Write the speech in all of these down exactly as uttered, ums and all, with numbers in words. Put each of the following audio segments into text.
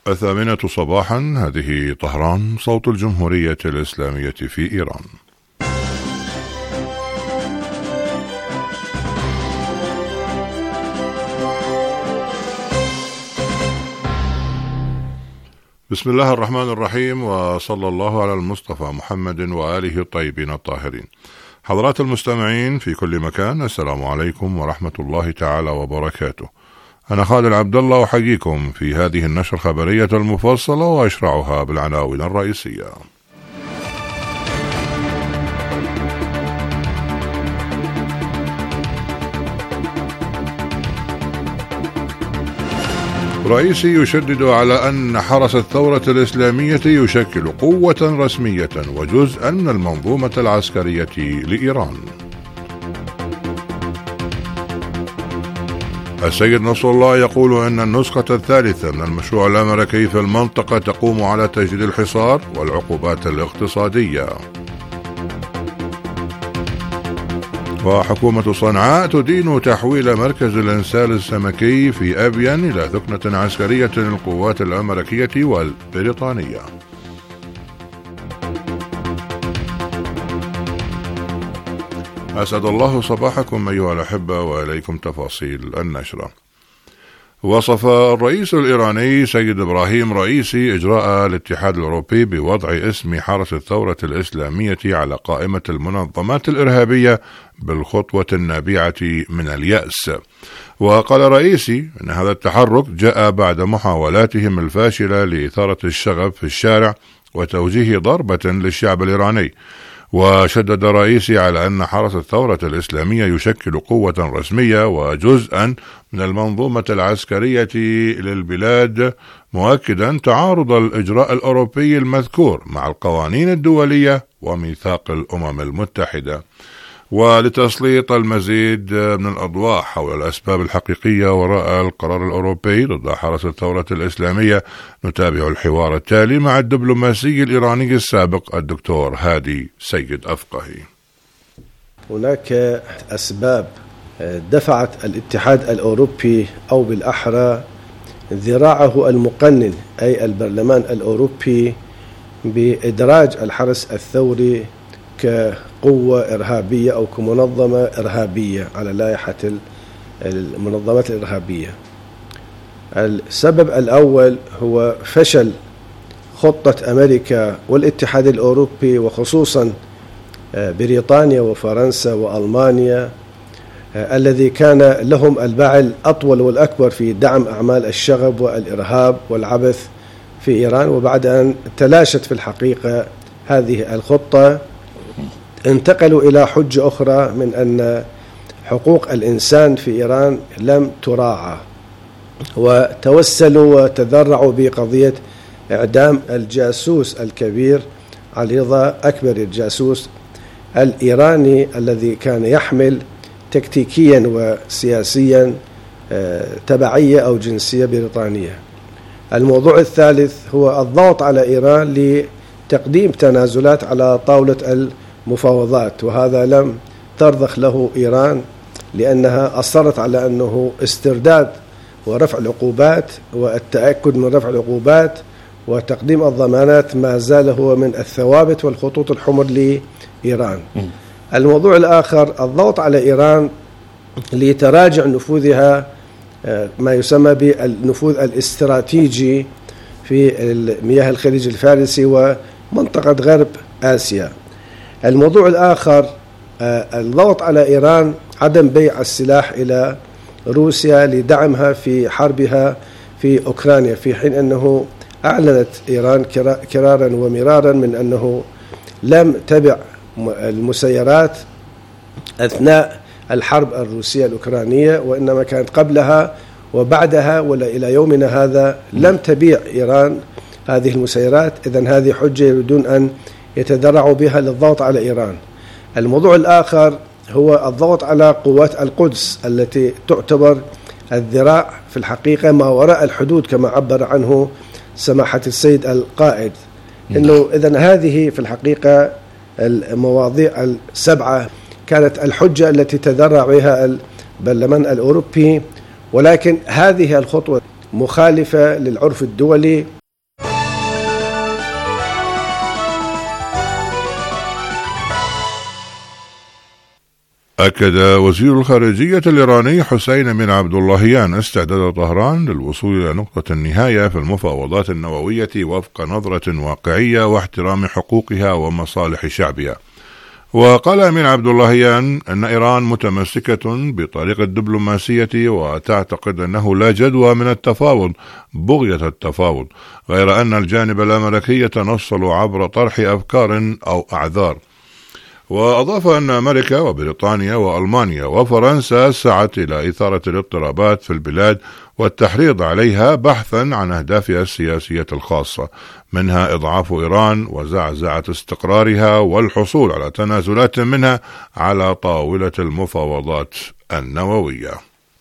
الثامنة صباحا. هذه طهران، صوت الجمهورية الإسلامية في إيران. بسم الله الرحمن الرحيم، وصلى الله على المصطفى محمد وآله الطيبين الطاهرين. حضرات المستمعين في كل مكان، السلام عليكم ورحمة الله تعالى وبركاته. أنا خالد عبد الله أحييكم في هذه النشرة الخبرية المفصلة، وأشرعها بالعناوين الرئيسية. رئيسي يشدد على أن حرس الثورة الإسلامية يشكل قوة رسمية وجزءا من المنظومة العسكرية لإيران. السيد نصر الله يقول إن النسخة الثالثة من المشروع الأمريكي في المنطقة تقوم على تجديد الحصار والعقوبات الاقتصادية. وحكومة صنعاء تدين تحويل مركز الإنسال السمكي في أبين إلى ثكنة عسكرية للقوات الأمريكية والبريطانية. أسعد الله صباحكم أيها الأحبة، وإليكم تفاصيل النشرة. وصف الرئيس الإيراني سيد إبراهيم رئيسي إجراء الاتحاد الأوروبي بوضع اسم حرس الثورة الإسلامية على قائمة المنظمات الإرهابية بالخطوة النابعة من اليأس. وقال رئيسي أن هذا التحرك جاء بعد محاولاتهم الفاشلة لإثارة الشغب في الشارع وتوجيه ضربة للشعب الإيراني. وشدد رئيسي على أن حرس الثورة الإسلامية يشكل قوة رسمية وجزءا من المنظومة العسكرية للبلاد، مؤكدا تعارض الإجراء الأوروبي المذكور مع القوانين الدولية وميثاق الأمم المتحدة. ولتسليط المزيد من الأضواء حول الأسباب الحقيقية وراء القرار الأوروبي ضد حرس الثورة الإسلامية، نتابع الحوار التالي مع الدبلوماسي الإيراني السابق الدكتور هادي سيد أفقهي. هناك أسباب دفعت الاتحاد الأوروبي، أو بالأحرى ذراعه المقنن أي البرلمان الأوروبي، بإدراج الحرس الثوري كقوة إرهابية أو كمنظمة إرهابية على لائحة المنظمات الإرهابية. السبب الأول هو فشل خطة أمريكا والاتحاد الأوروبي، وخصوصا بريطانيا وفرنسا وألمانيا، الذي كان لهم الباع الأطول والأكبر في دعم أعمال الشغب والإرهاب والعبث في إيران. وبعد أن تلاشت في الحقيقة هذه الخطة، انتقلوا إلى حجة أخرى من أن حقوق الإنسان في إيران لم تراعى، وتوسلوا وتذرعوا بقضية إعدام الجاسوس الكبير علي رضا أكبر، الجاسوس الإيراني الذي كان يحمل تكتيكيا وسياسيا تبعية أو جنسية بريطانية. الموضوع الثالث هو الضغط على إيران لتقديم تنازلات على طاولة المفاوضات، وهذا لم ترضخ له إيران، لأنها أصرت على أنه استرداد ورفع العقوبات والتأكد من رفع العقوبات وتقديم الضمانات ما زال هو من الثوابت والخطوط الحمر لإيران. الموضوع الآخر الضغط على إيران لتراجع نفوذها، ما يسمى بالنفوذ الاستراتيجي في مياه الخليج الفارسي ومنطقة غرب آسيا. الموضوع الآخر الضغط على إيران عدم بيع السلاح إلى روسيا لدعمها في حربها في أوكرانيا، في حين أنه أعلنت إيران كرارا ومرارا من أنه لم تبع المسيرات أثناء الحرب الروسية الأوكرانية، وإنما كانت قبلها وبعدها، ولا إلى يومنا هذا لم تبيع إيران هذه المسيرات. إذن هذه حجة يريدون أن يتدرعوا بها للضغط على إيران. الموضوع الآخر هو الضغط على قوات القدس التي تعتبر الذراع في الحقيقة ما وراء الحدود كما عبر عنه سماحة السيد القائد. إنه إذن هذه في الحقيقة المواضيع السبعة كانت الحجة التي تذرع بها البرلمان الأوروبي، ولكن هذه الخطوة مخالفة للعرف الدولي أكد وزير الخارجية الإيراني حسين بن عبد اللهيان استعداد طهران للوصول إلى نقطة النهاية في المفاوضات النووية وفق نظرة واقعية واحترام حقوقها ومصالح شعبها. وقال أمين عبد اللهيان أن إيران متمسكة بطريق الدبلوماسية وتعتقد أنه لا جدوى من التفاوض بغية التفاوض، غير أن الجانب الأمريكي يتنصل عبر طرح أفكار أو أعذار. وأضاف أن أمريكا وبريطانيا وألمانيا وفرنسا سعت إلى إثارة الاضطرابات في البلاد والتحريض عليها بحثا عن أهدافها السياسية الخاصة، منها إضعاف إيران وزعزعة استقرارها والحصول على تنازلات منها على طاولة المفاوضات النووية.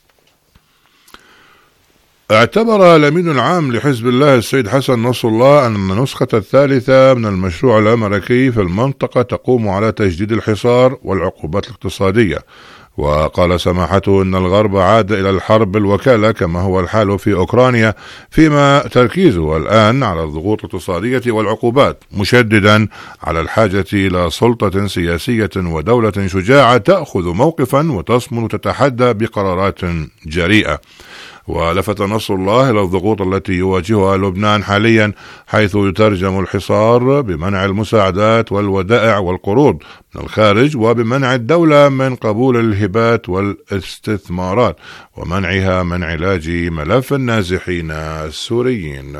اعتبر الأمين العام لحزب الله السيد حسن نصر الله أن النسخة الثالثة من المشروع الأمريكي في المنطقة تقوم على تجديد الحصار والعقوبات الاقتصادية. وقال سماحته أن الغرب عاد إلى الحرب بالوكالة كما هو الحال في أوكرانيا، فيما تركيزه الآن على الضغوط الاقتصادية والعقوبات، مشددا على الحاجة إلى سلطة سياسية ودولة شجاعة تأخذ موقفا وتصمد وتتحدى بقرارات جريئة. ولفت نصر الله إلى الضغوط التي يواجهها لبنان حاليا، حيث يترجم الحصار بمنع المساعدات والودائع والقروض من الخارج، وبمنع الدولة من قبول الهبات والاستثمارات، ومنعها من علاج ملف النازحين السوريين.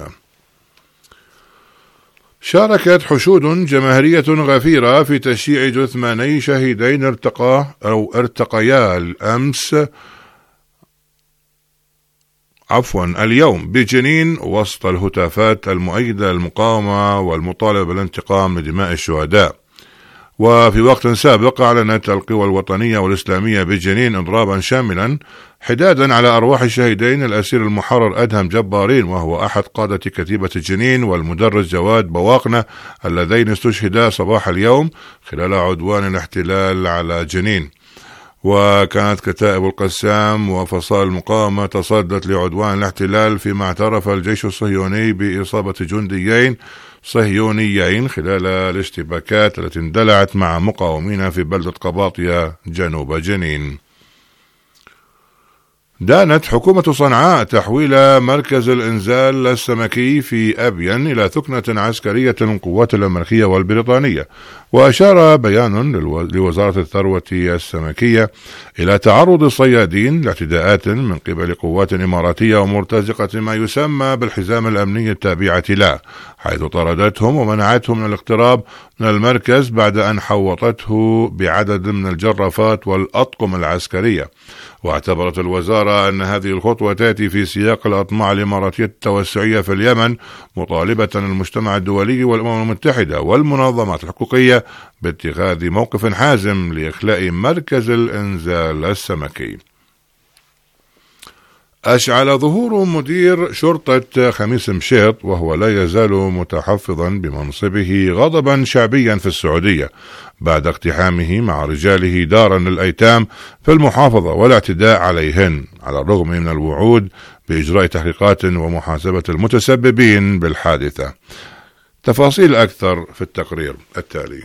شاركت حشود جماهيرية غفيرة في تشييع جثماني شهيدين ارتقى أو ارتقيا الأمس عفوا اليوم بجنين وسط الهتافات المؤيدة للمقاومة والمطالبة بالانتقام لدماء الشهداء. وفي وقت سابق أعلنت القوى الوطنية والإسلامية بجنين إضرابا شاملا حدادا على أرواح الشهيدين الأسير المحرر أدهم جبارين، وهو أحد قادة كتيبة جنين، والمدرس جواد بواقنة، اللذين استشهدا صباح اليوم خلال عدوان الاحتلال على جنين. وكانت كتائب القسام وفصائل المقاومة تصدت لعدوان الاحتلال، فيما اعترف الجيش الصهيوني بإصابة جنديين صهيونيين خلال الاشتباكات التي اندلعت مع مقاومين في بلدة قباطية جنوب جنين. دانت حكومة صنعاء تحويل مركز الإنزال السمكي في أبين إلى ثكنة عسكرية للقوات الأمريكية والبريطانية. وأشار بيان لوزارة الثروة السمكية إلى تعرض الصيادين لاعتداءات من قبل قوات إماراتية ومرتزقة ما يسمى بالحزام الأمني التابعة له، حيث طردتهم ومنعتهم من الاقتراب من المركز بعد أن حوطته بعدد من الجرافات والأطقم العسكرية. واعتبرت الوزارة أن هذه الخطوة تأتي في سياق الأطماع الإماراتية التوسعية في اليمن، مطالبة المجتمع الدولي والأمم المتحدة والمنظمات الحقوقية باتخاذ موقف حازم لإخلاء مركز الإنزال السمكي. أشعل ظهور مدير شرطة خميس مشيط وهو لا يزال متحفظا بمنصبه غضبا شعبيا في السعودية بعد اقتحامه مع رجاله دارا للأيتام في المحافظة والاعتداء عليهن، على الرغم من الوعود بإجراء تحقيقات ومحاسبة المتسببين بالحادثة. تفاصيل أكثر في التقرير التالي.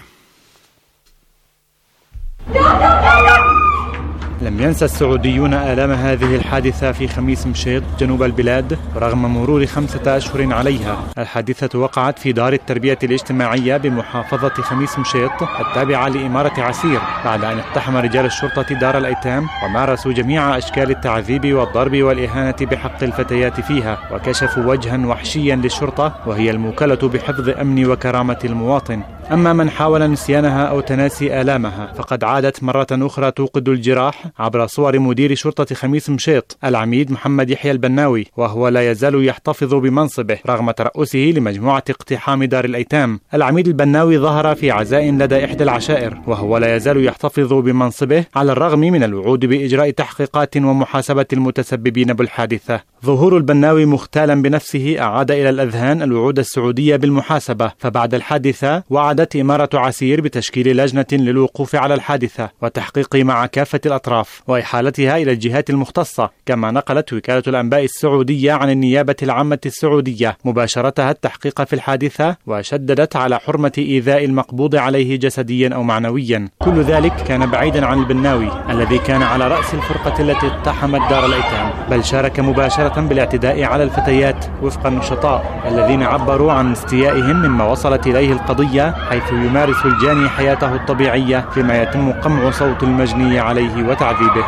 لم ينسى السعوديون آلام هذه الحادثة في خميس مشيط جنوب البلاد رغم مرور خمسة أشهر عليها. الحادثة وقعت في دار التربية الاجتماعية بمحافظة خميس مشيط التابعة لإمارة عسير، بعد أن اقتحم رجال الشرطة دار الأيتام ومارسوا جميع أشكال التعذيب والضرب والإهانة بحق الفتيات فيها، وكشفوا وجها وحشيا للشرطة وهي الموكلة بحفظ أمن وكرامة المواطن. أما من حاول نسيانها أو تناسي آلامها فقد عادت مرة أخرى توقد الجراح عبر صور مدير شرطة خميس مشيط العميد محمد يحيى البناوي، وهو لا يزال يحتفظ بمنصبه رغم ترأسه لمجموعة اقتحام دار الأيتام. العميد البناوي ظهر في عزاء لدى إحدى العشائر وهو لا يزال يحتفظ بمنصبه على الرغم من الوعود بإجراء تحقيقات ومحاسبة المتسببين بالحادثة. ظهور البناوي مختالا بنفسه أعاد إلى الأذهان الوعود السعودية بالمحاسبة، فبعد الحادثة وعد قامت إمارة عسير بتشكيل لجنة للوقوف على الحادثة والتحقيق مع كافة الأطراف وإحالتها إلى الجهات المختصة، كما نقلت وكالة الأنباء السعودية عن النيابة العامة السعودية مباشرتها التحقيق في الحادثة، وشددت على حرمة إيذاء المقبوض عليه جسديا أو معنويا. كل ذلك كان بعيدا عن البناوي الذي كان على رأس الفرقة التي اقتحمت دار الأيتام، بل شارك مباشرة بالاعتداء على الفتيات وفق النشطاء الذين عبروا عن استيائهم مما وصلت إليه القضية، حيث يمارس الجاني حياته الطبيعية فيما يتم قمع صوت المجني عليه وتعذيبه.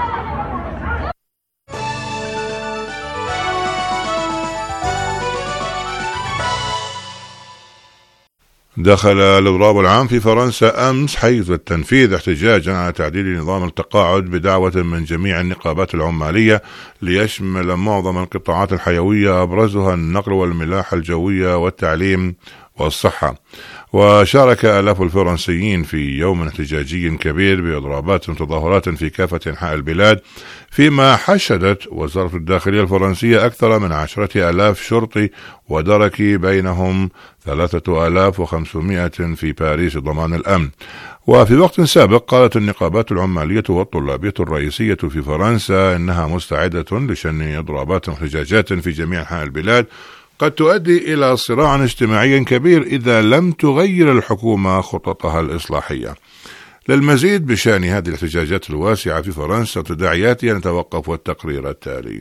دخل الإضراب العام في فرنسا أمس حيز التنفيذ احتجاجا على تعديل نظام التقاعد بدعوة من جميع النقابات العمالية ليشمل معظم القطاعات الحيوية أبرزها النقل والملاحة الجوية والتعليم والصحة. وشارك آلاف الفرنسيين في يوم احتجاجي كبير بإضرابات وتظاهرات في كافة أنحاء البلاد، فيما حشدت وزارة الداخلية الفرنسية أكثر من عشرة آلاف شرطي ودركي، بينهم ثلاثة آلاف وخمسمائة في باريس ضمان الأمن. وفي وقت سابق قالت النقابات العمالية والطلابية الرئيسية في فرنسا إنها مستعدة لشن إضرابات واحتجاجات في جميع أنحاء البلاد قد تؤدي إلى صراع اجتماعي كبير إذا لم تغير الحكومة خططها الإصلاحية. للمزيد بشأن هذه الاحتجاجات الواسعة في فرنسا وتداعياتها نتوقف التقرير التالي.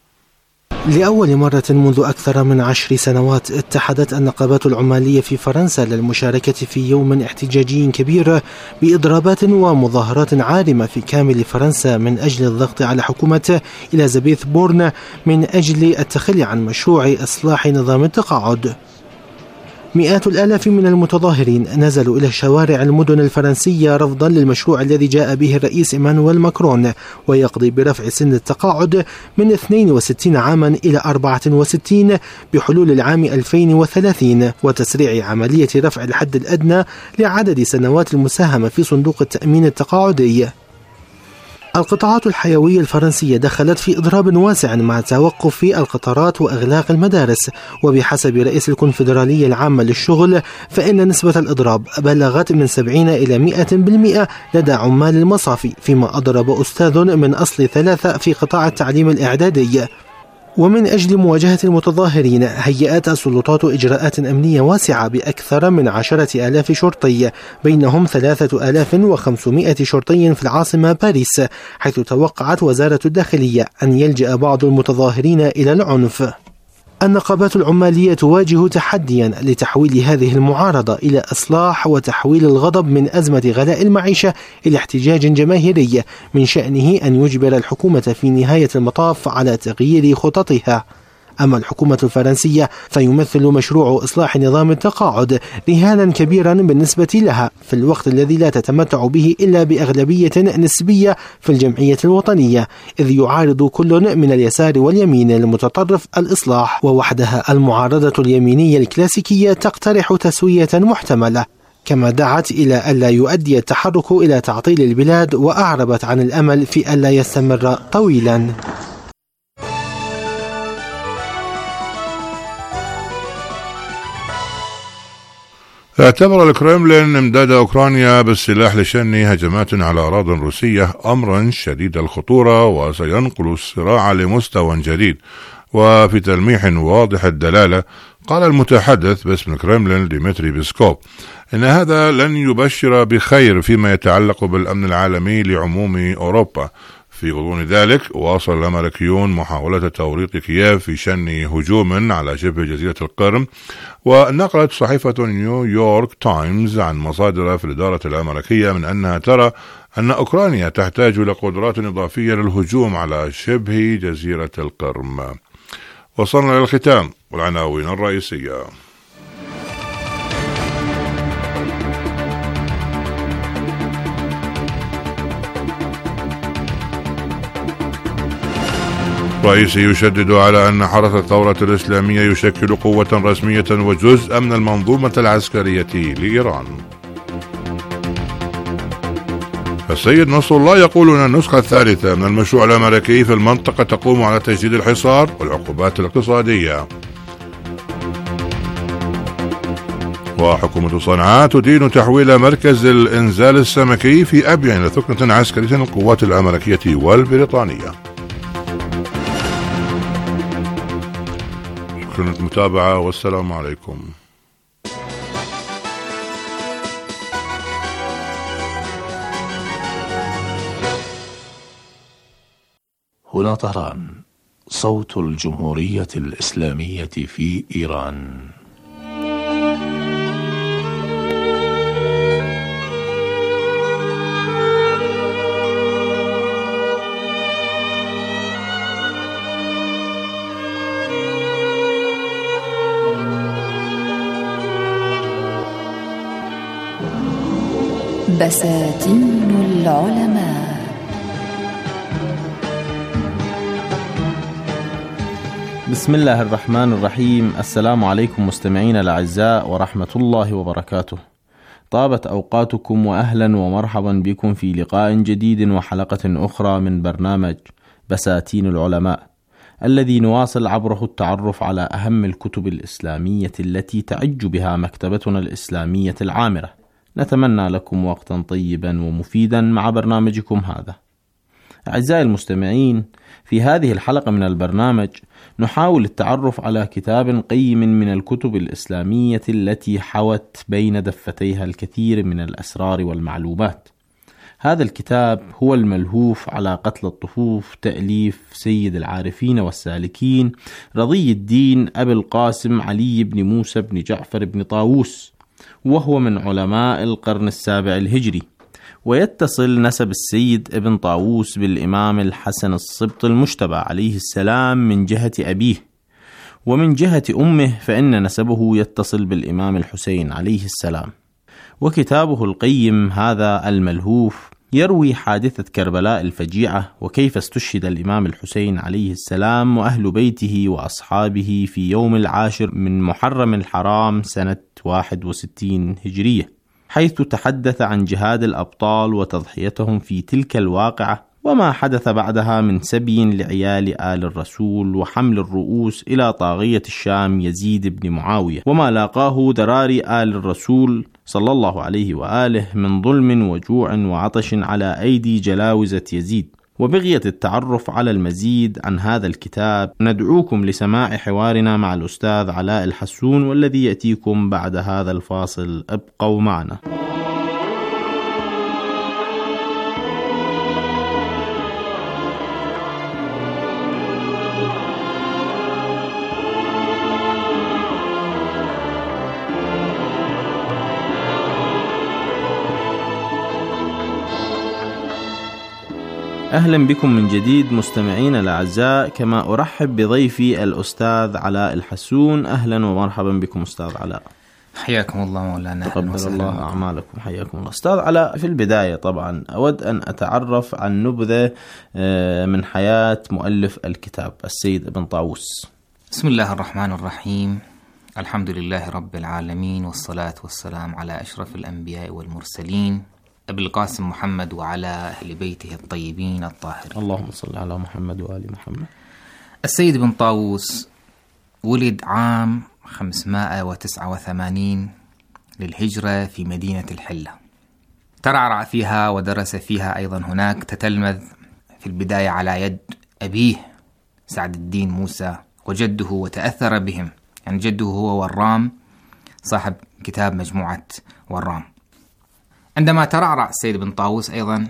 لأول مرة منذ أكثر من عشر سنوات اتحدت النقابات العمالية في فرنسا للمشاركة في يوم احتجاجي كبير بإضرابات ومظاهرات عارمة في كامل فرنسا من أجل الضغط على حكومة إليزابيث بورن من أجل التخلي عن مشروع إصلاح نظام التقاعد. مئات الآلاف من المتظاهرين نزلوا إلى شوارع المدن الفرنسية رفضا للمشروع الذي جاء به الرئيس إيمانويل ماكرون، ويقضي برفع سن التقاعد من اثنين وستين عاما إلى أربعة وستين بحلول العام ألفين وثلاثين، وتسريع عملية رفع الحد الأدنى لعدد سنوات المساهمة في صندوق التأمين التقاعدي. القطاعات الحيوية الفرنسية دخلت في إضراب واسع مع توقف القطارات وإغلاق المدارس، وبحسب رئيس الكونفدرالية العامة للشغل فإن نسبة الإضراب بلغت من سبعين إلى مئة بالمئة لدى عمال المصافي، فيما أضرب أستاذ من أصل ثلاثة في قطاع التعليم الإعدادي. ومن أجل مواجهة المتظاهرين هيئت السلطات إجراءات أمنية واسعة بأكثر من عشرة آلاف شرطي، بينهم ثلاثة آلاف وخمسمائة شرطي في العاصمة باريس، حيث توقعت وزارة الداخلية أن يلجأ بعض المتظاهرين إلى العنف. النقابات العمالية تواجه تحديا لتحويل هذه المعارضة إلى إصلاح وتحويل الغضب من أزمة غلاء المعيشة إلى احتجاج جماهيري من شأنه أن يجبر الحكومة في نهاية المطاف على تغيير خططها. أما الحكومة الفرنسية فيمثل مشروع إصلاح نظام التقاعد رهانا كبيرا بالنسبة لها في الوقت الذي لا تتمتع به إلا بأغلبية نسبية في الجمعية الوطنية، إذ يعارض كل من اليسار واليمين المتطرف الإصلاح، ووحدها المعارضة اليمينية الكلاسيكية تقترح تسوية محتملة، كما دعت إلى ألا يؤدي التحرك إلى تعطيل البلاد، وأعربت عن الأمل في ألا يستمر طويلا. اعتبر الكرملين امداد أوكرانيا بالسلاح لشن هجمات على أراضٍ روسية أمرا شديد الخطورة وسينقل الصراع لمستوى جديد. وفي تلميح واضح الدلالة قال المتحدث باسم الكرملين ديمتري بيسكوف إن هذا لن يبشر بخير فيما يتعلق بالأمن العالمي لعموم أوروبا. في غضون ذلك واصل الأمريكيون محاولة توريط كييف في شن هجوم على شبه جزيرة القرم. ونقلت صحيفة نيويورك تايمز عن مصادر في الإدارة الأمريكية من أنها ترى أن أوكرانيا تحتاج إلى قدرات إضافية للهجوم على شبه جزيرة القرم. وصلنا إلى الختام والعناوين الرئيسية. رئيسي يشدد على أن حرس الثورة الإسلامية يشكل قوة رسمية وجزءا من المنظومة العسكرية لإيران. السيد نصر الله يقول أن النسخة الثالثة من المشروع الأمريكي في المنطقة تقوم على تجديد الحصار والعقوبات الاقتصادية. وحكومة صنعاء تدين تحويل مركز الإنزال السمكي في أبين إلى ثكنة عسكرية للقوات الأمريكية والبريطانية. شكرا للمتابعة والسلام عليكم. هنا طهران، صوت الجمهورية الإسلامية في إيران. بساتين العلماء. بسم الله الرحمن الرحيم. السلام عليكم مستمعينا الأعزاء ورحمة الله وبركاته. طابت أوقاتكم وأهلا ومرحبا بكم في لقاء جديد وحلقة أخرى من برنامج بساتين العلماء، الذي نواصل عبره التعرف على أهم الكتب الإسلامية التي تعج بها مكتبتنا الإسلامية العامرة. نتمنى لكم وقتا طيبا ومفيدا مع برنامجكم هذا. أعزائي المستمعين، في هذه الحلقة من البرنامج نحاول التعرف على كتاب قيم من الكتب الإسلامية التي حوت بين دفتيها الكثير من الأسرار والمعلومات. هذا الكتاب هو الملهوف على قتل الطفوف، تأليف سيد العارفين والسالكين رضي الدين أبي القاسم علي بن موسى بن جعفر بن طاووس، وهو من علماء القرن السابع الهجري، ويتصل نسب السيد ابن طاووس بالإمام الحسن السبط المجتبى عليه السلام من جهة أبيه، ومن جهة أمه فإن نسبه يتصل بالإمام الحسين عليه السلام. وكتابه القيم هذا الملهوف يروي حادثة كربلاء الفجيعة، وكيف استشهد الإمام الحسين عليه السلام وأهل بيته وأصحابه في يوم العاشر من محرم الحرام سنة واحد وستين هجرية، حيث تحدث عن جهاد الأبطال وتضحيتهم في تلك الواقعة، وما حدث بعدها من سبي لعيال آل الرسول وحمل الرؤوس إلى طاغية الشام يزيد بن معاوية، وما لاقاه ذراري آل الرسول صلى الله عليه وآله من ظلم وجوع وعطش على أيدي جلاوزة يزيد. وبغية التعرف على المزيد عن هذا الكتاب ندعوكم لسماع حوارنا مع الأستاذ علاء الحسون، والذي يأتيكم بعد هذا الفاصل. ابقوا معنا. أهلا بكم من جديد مستمعينا الأعزاء، كما أرحب بضيفي الأستاذ علاء الحسون. أهلا ومرحبا بكم أستاذ علاء. حياكم الله مولانا. تقبل الله أعمالكم. حياكم الله. أستاذ علاء، في البداية طبعا أود أن أتعرف عن نبذة من حياة مؤلف الكتاب السيد ابن طاووس. بسم الله الرحمن الرحيم. الحمد لله رب العالمين، والصلاة والسلام على أشرف الأنبياء والمرسلين أبي القاسم محمد وعلى أهل بيته الطيبين الطاهرين. اللهم صل على محمد وآل محمد. السيد ابن طاووس ولد عام خمسمائة وتسعة وثمانين للهجرة في مدينة الحلة. ترعرع فيها ودرس فيها أيضا هناك، تتلمذ في البداية على يد أبيه سعد الدين موسى وجده، وتأثر بهم. يعني جده هو ورام صاحب كتاب مجموعة ورام. عندما ترعرع السيد ابن طاووس أيضا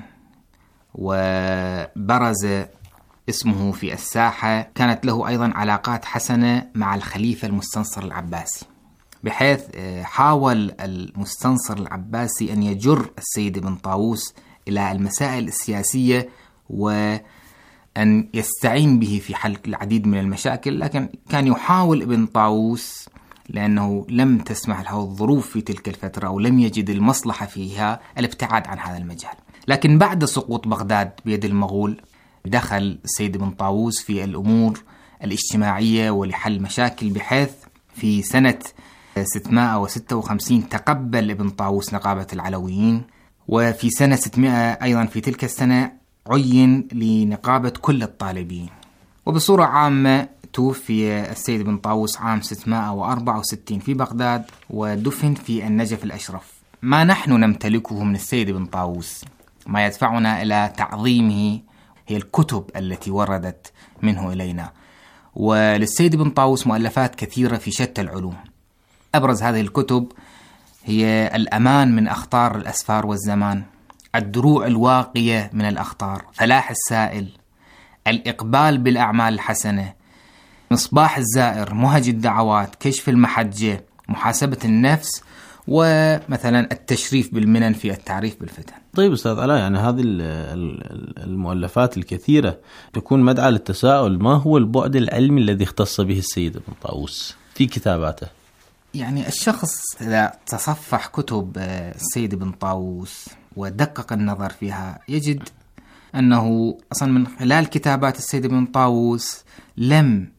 وبرز اسمه في الساحة، كانت له أيضا علاقات حسنة مع الخليفة المستنصر العباسي، بحيث حاول المستنصر العباسي أن يجر السيد ابن طاووس إلى المسائل السياسية وأن يستعين به في حل العديد من المشاكل، لكن كان يحاول ابن طاووس لأنه لم تسمح له الظروف في تلك الفترة أو لم يجد المصلحة فيها الابتعاد عن هذا المجال. لكن بعد سقوط بغداد بيد المغول دخل السيد ابن طاووس في الأمور الاجتماعية ولحل مشاكل، بحيث في سنة ستمائة وستة وخمسين تقبل ابن طاووس نقابة العلويين، وفي سنة ستمائة أيضا في تلك السنة عين لنقابة كل الطالبين. وبصورة عامة توفي السيد ابن طاووس عام ستمائة وأربعة وستين في بغداد ودفن في النجف الأشرف. ما نحن نمتلكه من السيد ابن طاووس ما يدفعنا إلى تعظيمه هي الكتب التي وردت منه إلينا. وللسيد ابن طاووس مؤلفات كثيرة في شتى العلوم. أبرز هذه الكتب هي الأمان من أخطار الأسفار والزمان، الدروع الواقية من الأخطار، فلاح السائل، الإقبال بالأعمال الحسنة، مصباح الزائر، مهج الدعوات، كشف المحجة، محاسبة النفس، ومثلا التشريف بالمنن في التعريف بالفتن. طيب أستاذ علاء، يعني هذه المؤلفات الكثيرة تكون مدعاة للتساؤل، ما هو البعد العلمي الذي اختص به السيد ابن طاووس في كتاباته؟ يعني الشخص إذا تصفح كتب السيد ابن طاووس ودقق النظر فيها يجد أنه أصلا من خلال كتابات السيد ابن طاووس لم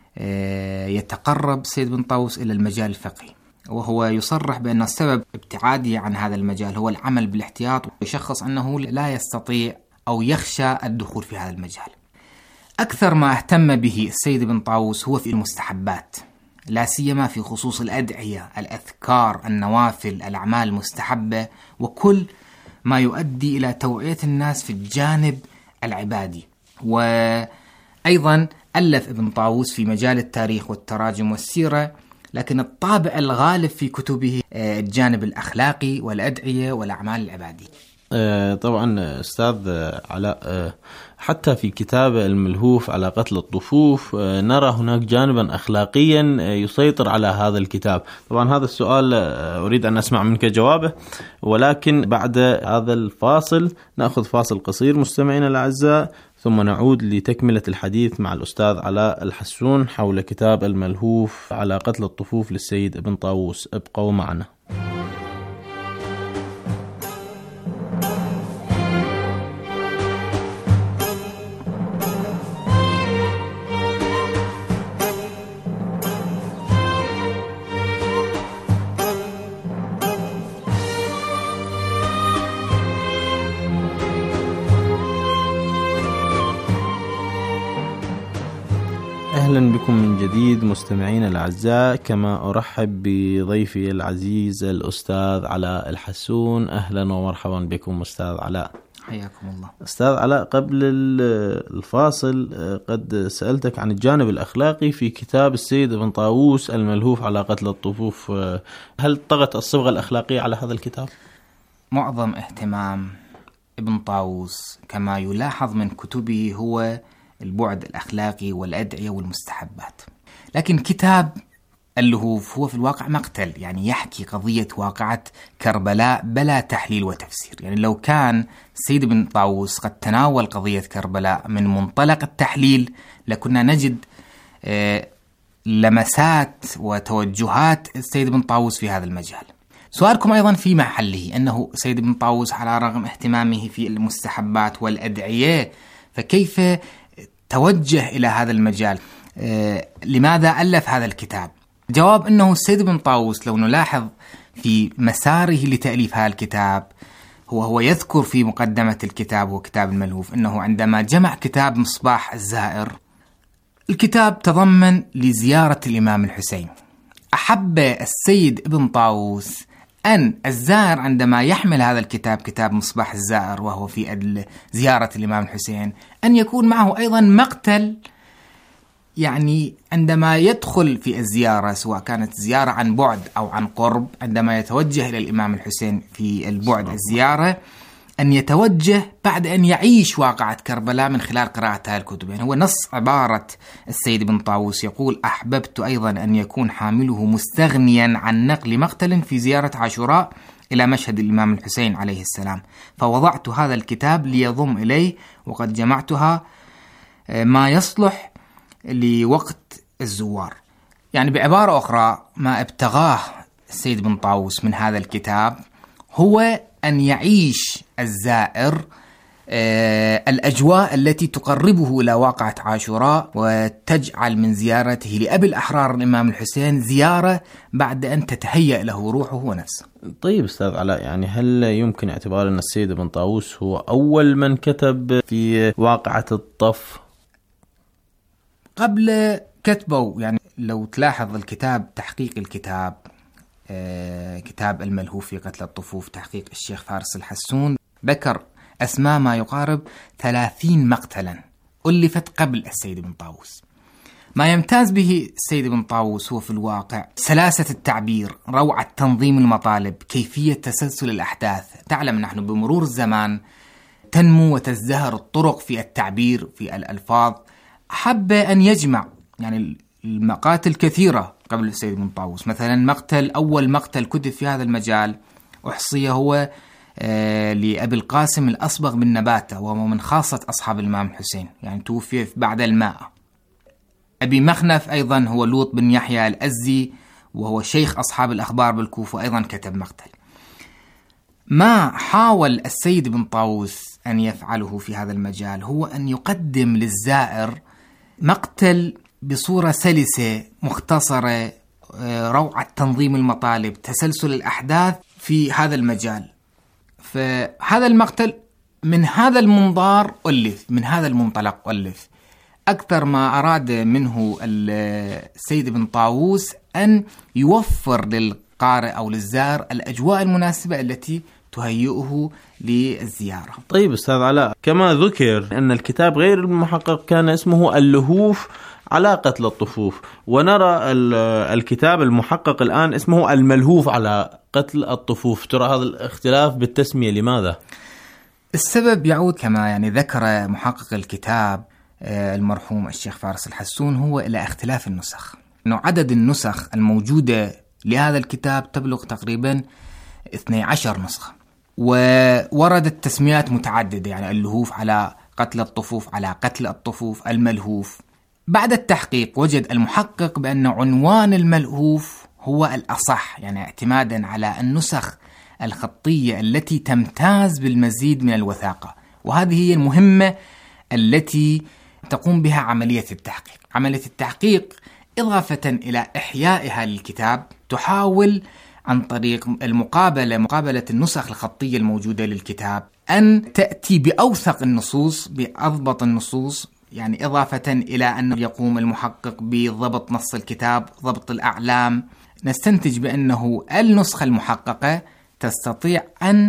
يتقرب السيد ابن طاووس إلى المجال الفقهي، وهو يصرح بأن السبب ابتعاده عن هذا المجال هو العمل بالاحتياط، ويشخص أنه لا يستطيع أو يخشى الدخول في هذا المجال. أكثر ما اهتم به السيد ابن طاووس هو في المستحبات، لا سيما في خصوص الأدعية، الأذكار، النوافل، الأعمال المستحبة، وكل ما يؤدي إلى توعية الناس في الجانب العبادي. وأيضا ألف ابن طاووس في مجال التاريخ والتراجم والسيرة، لكن الطابع الغالب في كتبه الجانب الأخلاقي والأدعية والأعمال العبادية. طبعا أستاذ علاء، حتى في كتاب الملهوف على قتل الطفوف نرى هناك جانبا أخلاقيا يسيطر على هذا الكتاب. طبعا هذا السؤال أريد أن أسمع منك جوابه، ولكن بعد هذا الفاصل نأخذ فاصل قصير مستمعينا الأعزاء، ثم نعود لتكملة الحديث مع الأستاذ علاء الحسون حول كتاب الملهوف على قتل الطفوف للسيد ابن طاووس. ابقوا معنا. أهلا بكم من جديد مستمعين الأعزاء، كما أرحب بضيفي العزيز الأستاذ علاء الحسون. أهلا ومرحبا بكم أستاذ علاء. حياكم الله. أستاذ علاء، قبل الفاصل قد سألتك عن الجانب الأخلاقي في كتاب السيد ابن طاووس الملهوف على قتل الطفوف، هل طغت الصبغة الأخلاقية على هذا الكتاب؟ معظم اهتمام ابن طاووس كما يلاحظ من كتبه هو البعد الأخلاقي والأدعية والمستحبات، لكن كتاب اللهوف هو في الواقع مقتل، يعني يحكي قضية واقعة كربلاء بلا تحليل وتفسير. يعني لو كان السيد ابن طاووس قد تناول قضية كربلاء من منطلق التحليل لكنا نجد لمسات وتوجهات السيد ابن طاووس في هذا المجال. سؤالكم أيضا في محله، أنه السيد ابن طاووس على رغم اهتمامه في المستحبات والأدعية فكيف توجه إلى هذا المجال؟ آه، لماذا ألف هذا الكتاب؟ جواب أنه السيد ابن طاووس لو نلاحظ في مساره لتأليف هذا الكتاب هو هو يذكر في مقدمة الكتاب وكتاب الملهوف أنه عندما جمع كتاب مصباح الزائر، الكتاب تضمن لزيارة الإمام الحسين. أحب السيد ابن طاووس أن الزائر عندما يحمل هذا الكتاب، كتاب مصباح الزائر وهو في زيارة الإمام الحسين، أن يكون معه أيضا مقتل، يعني عندما يدخل في الزيارة سواء كانت زيارة عن بعد أو عن قرب، عندما يتوجه إلى الإمام الحسين في البعد الزيارة أن يتوجه بعد أن يعيش واقعة كربلاء من خلال قراءة هذه الكتب. يعني هو نص عبارة السيد ابن طاووس يقول: أحببت أيضا أن يكون حامله مستغنيا عن نقل مقتل في زيارة عاشوراء إلى مشهد الإمام الحسين عليه السلام، فوضعت هذا الكتاب ليضم إليه، وقد جمعتها ما يصلح لوقت الزوار. يعني بعبارة أخرى، ما ابتغاه السيد ابن طاووس من هذا الكتاب هو أن يعيش الزائر الأجواء التي تقربه إلى واقعة عاشوراء، وتجعل من زيارته لأبي الأحرار الإمام الحسين زيارة بعد أن تتهيأ له روحه ونفسه. طيب أستاذ علاء، يعني هل يمكن اعتبار أن السيد ابن طاووس هو أول من كتب في واقعة الطف؟ قبل كتبوا، يعني لو تلاحظ الكتاب تحقيق الكتاب آه كتاب الملهوف في قتل الطفوف تحقيق الشيخ فارس الحسون، ذكر أسماء ما يقارب ثلاثين مقتلا ألفت قبل السيد ابن طاووس. ما يمتاز به السيد ابن طاووس هو في الواقع سلاسة التعبير، روعة تنظيم المطالب، كيفية تسلسل الأحداث. تعلم نحن بمرور الزمان تنمو وتزدهر الطرق في التعبير في الألفاظ. حب أن يجمع يعني المقاتل كثيرة قبل السيد ابن طاووس، مثلا مقتل أول مقتل كتب في هذا المجال أحصي هو آه لأبي القاسم الأصبغ بن نباتة، وهو من خاصة أصحاب الإمام الحسين، يعني توفي بعد المائة. أبي مخنف أيضا هو لوط بن يحيى الأزي، وهو شيخ أصحاب الأخبار بالكوفة، أيضا كتب مقتل. ما حاول السيد ابن طاووس أن يفعله في هذا المجال هو أن يقدم للزائر مقتل بصورة سلسة مختصرة، روعة تنظيم المطالب، تسلسل الأحداث في هذا المجال. فهذا المقتل من هذا المنظار ألف، من هذا المنطلق ألف. أكثر ما أراد منه السيد ابن طاووس أن يوفر للقارئ أو للزائر الأجواء المناسبة التي تهيئه للزيارة. طيب أستاذ علاء، كما ذكر أن الكتاب غير المحقق كان اسمه اللهوف على قتل الطفوف، ونرى الكتاب المحقق الآن اسمه الملهوف على قتل الطفوف. ترى هذا الاختلاف بالتسمية لماذا؟ السبب يعود كما يعني ذكر محقق الكتاب المرحوم الشيخ فارس الحسون هو إلى اختلاف النسخ. إنه عدد النسخ الموجودة لهذا الكتاب تبلغ تقريبا اثني عشر نسخة، ووردت تسميات متعددة، يعني اللهوف على قتل الطفوف، على قتل الطفوف، الملهوف. بعد التحقيق وجد المحقق بأن عنوان الملهوف هو الأصح، يعني اعتمادا على النسخ الخطية التي تمتاز بالمزيد من الوثاقة، وهذه هي المهمة التي تقوم بها عملية التحقيق. عملية التحقيق إضافة إلى إحيائها للكتاب تحاول عن طريق المقابلة، مقابلة النسخ الخطية الموجودة للكتاب، أن تأتي بأوثق النصوص، بأضبط النصوص، يعني إضافة إلى أن يقوم المحقق بضبط نص الكتاب، ضبط الأعلام. نستنتج بأنه النسخة المحققة تستطيع أن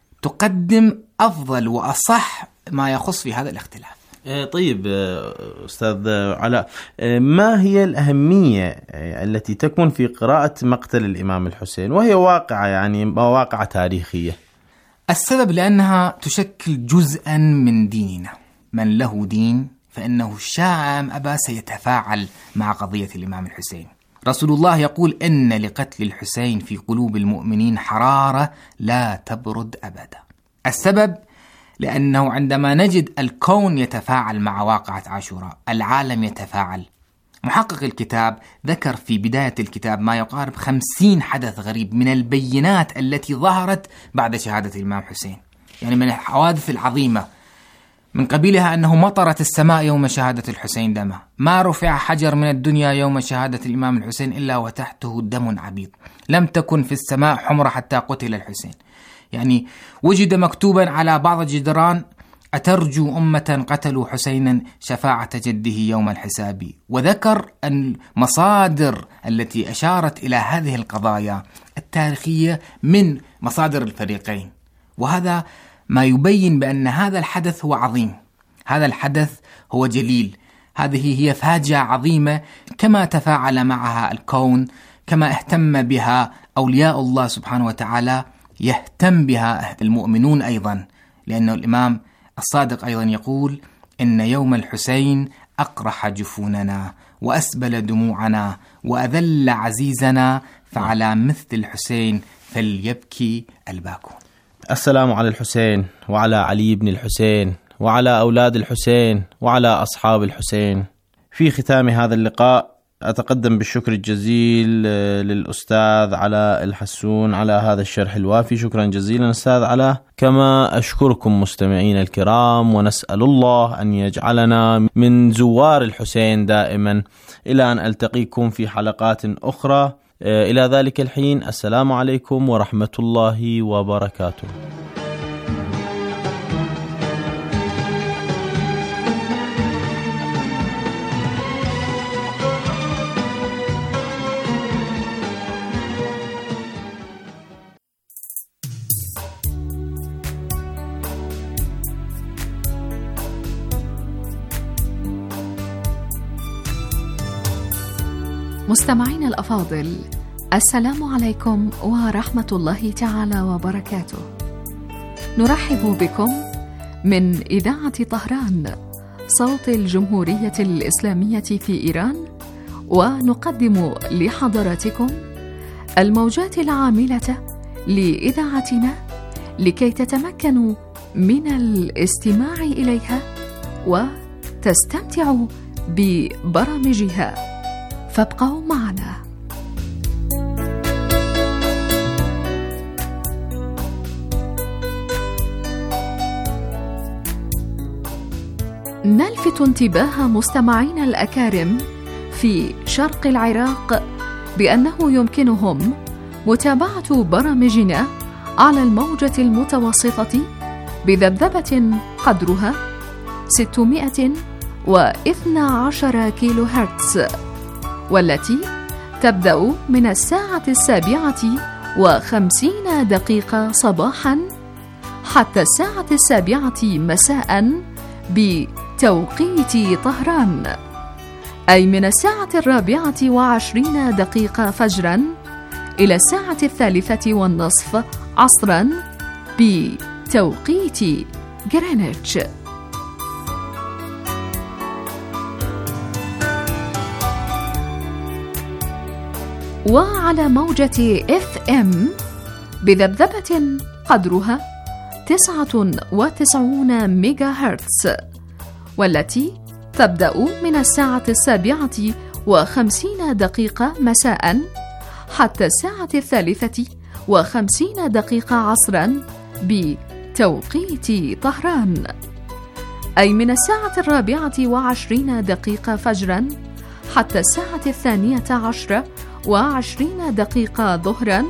تقدم أفضل وأصح ما يخص في هذا الاختلاف. طيب أستاذ علاء، ما هي الأهمية التي تكون في قراءة مقتل الإمام الحسين وهي واقعة، يعني واقعة تاريخية؟ السبب لأنها تشكل جزءا من ديننا. من له دين فإنه شاء أم أبى سيتفاعل مع قضية الإمام الحسين. رسول الله يقول إن لقتل الحسين في قلوب المؤمنين حرارة لا تبرد أبدا. السبب لأنه عندما نجد الكون يتفاعل مع واقعة عاشوراء، العالم يتفاعل. محقق الكتاب ذكر في بداية الكتاب ما يقارب خمسين حدث غريب من البينات التي ظهرت بعد شهادة الإمام حسين، يعني من الحوادث العظيمة، من قبيلها أنه مطرت السماء يوم شهادة الحسين دمه، ما رفع حجر من الدنيا يوم شهادة الإمام الحسين إلا وتحته دم عبيط، لم تكن في السماء حمرة حتى قتل الحسين. يعني وجد مكتوبا على بعض الجدران: أترجو أمة قتلوا حسينا شفاعة جده يوم الحساب. وذكر المصادر التي أشارت إلى هذه القضايا التاريخية من مصادر الفريقين، وهذا ما يبين بأن هذا الحدث هو عظيم، هذا الحدث هو جليل، هذه هي فاجعة عظيمة كما تفاعل معها الكون، كما اهتم بها أولياء الله سبحانه وتعالى، يهتم بها المؤمنون أيضا، لأن الإمام الصادق أيضا يقول: إن يوم الحسين أقرح جفوننا وأسبل دموعنا وأذل عزيزنا، فعلى مثل الحسين فليبكي الباكون. السلام على الحسين وعلى علي بن الحسين وعلى أولاد الحسين وعلى أصحاب الحسين. في ختام هذا اللقاء أتقدم بالشكر الجزيل للأستاذ علاء الحسون على هذا الشرح الوافي. شكرا جزيلا أستاذ علاء. كما أشكركم مستمعين الكرام، ونسأل الله أن يجعلنا من زوار الحسين دائما، إلى أن ألتقيكم في حلقات أخرى. إلى ذلك الحين، السلام عليكم ورحمة الله وبركاته. مستمعين الأفاضل، السلام عليكم ورحمة الله تعالى وبركاته. نرحب بكم من إذاعة طهران صوت الجمهورية الإسلامية في إيران، ونقدم لحضراتكم الموجات العاملة لإذاعتنا لكي تتمكنوا من الاستماع إليها وتستمتعوا ببرامجها، فابقوا معنا. نلفت انتباه مستمعينا الأكارم في شرق العراق بأنه يمكنهم متابعة برامجنا على الموجة المتوسطة بذبذبة قدرها ستمائة واثني عشر كيلو هرتز، والتي تبدأ من الساعة السابعة وخمسين دقيقة صباحا حتى الساعة السابعة مساء بتوقيت طهران، أي من الساعة الرابعة وعشرين دقيقة فجرا إلى الساعة الثالثة والنصف عصرا بتوقيت غرينتش. وعلى موجة إف إم بذبذبة قدرها تسعة وتسعين ميجا هرتز، والتي تبدأ من الساعة السابعة وخمسين دقيقة مساء حتى الساعة الثالثة وخمسين دقيقة عصرا بتوقيت طهران، أي من الساعة الرابعة وعشرين دقيقة فجرا حتى الساعة الثانية عشرة وعشرين دقيقة ظهرا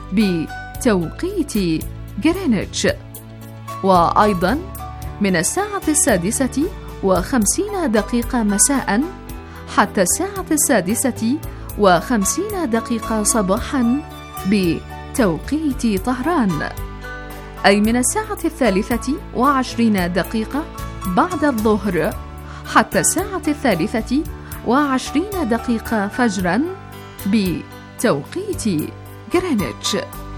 بتوقيت غرينتش، وأيضا من الساعة السادسة وخمسين دقيقة مساء حتى الساعة السادسة وخمسين دقيقة صباحا بتوقيت طهران، أي من الساعة الثالثة وعشرين دقيقة بعد الظهر حتى الساعة الثالثة وعشرين دقيقة فجرا بتوقيت غرينتش.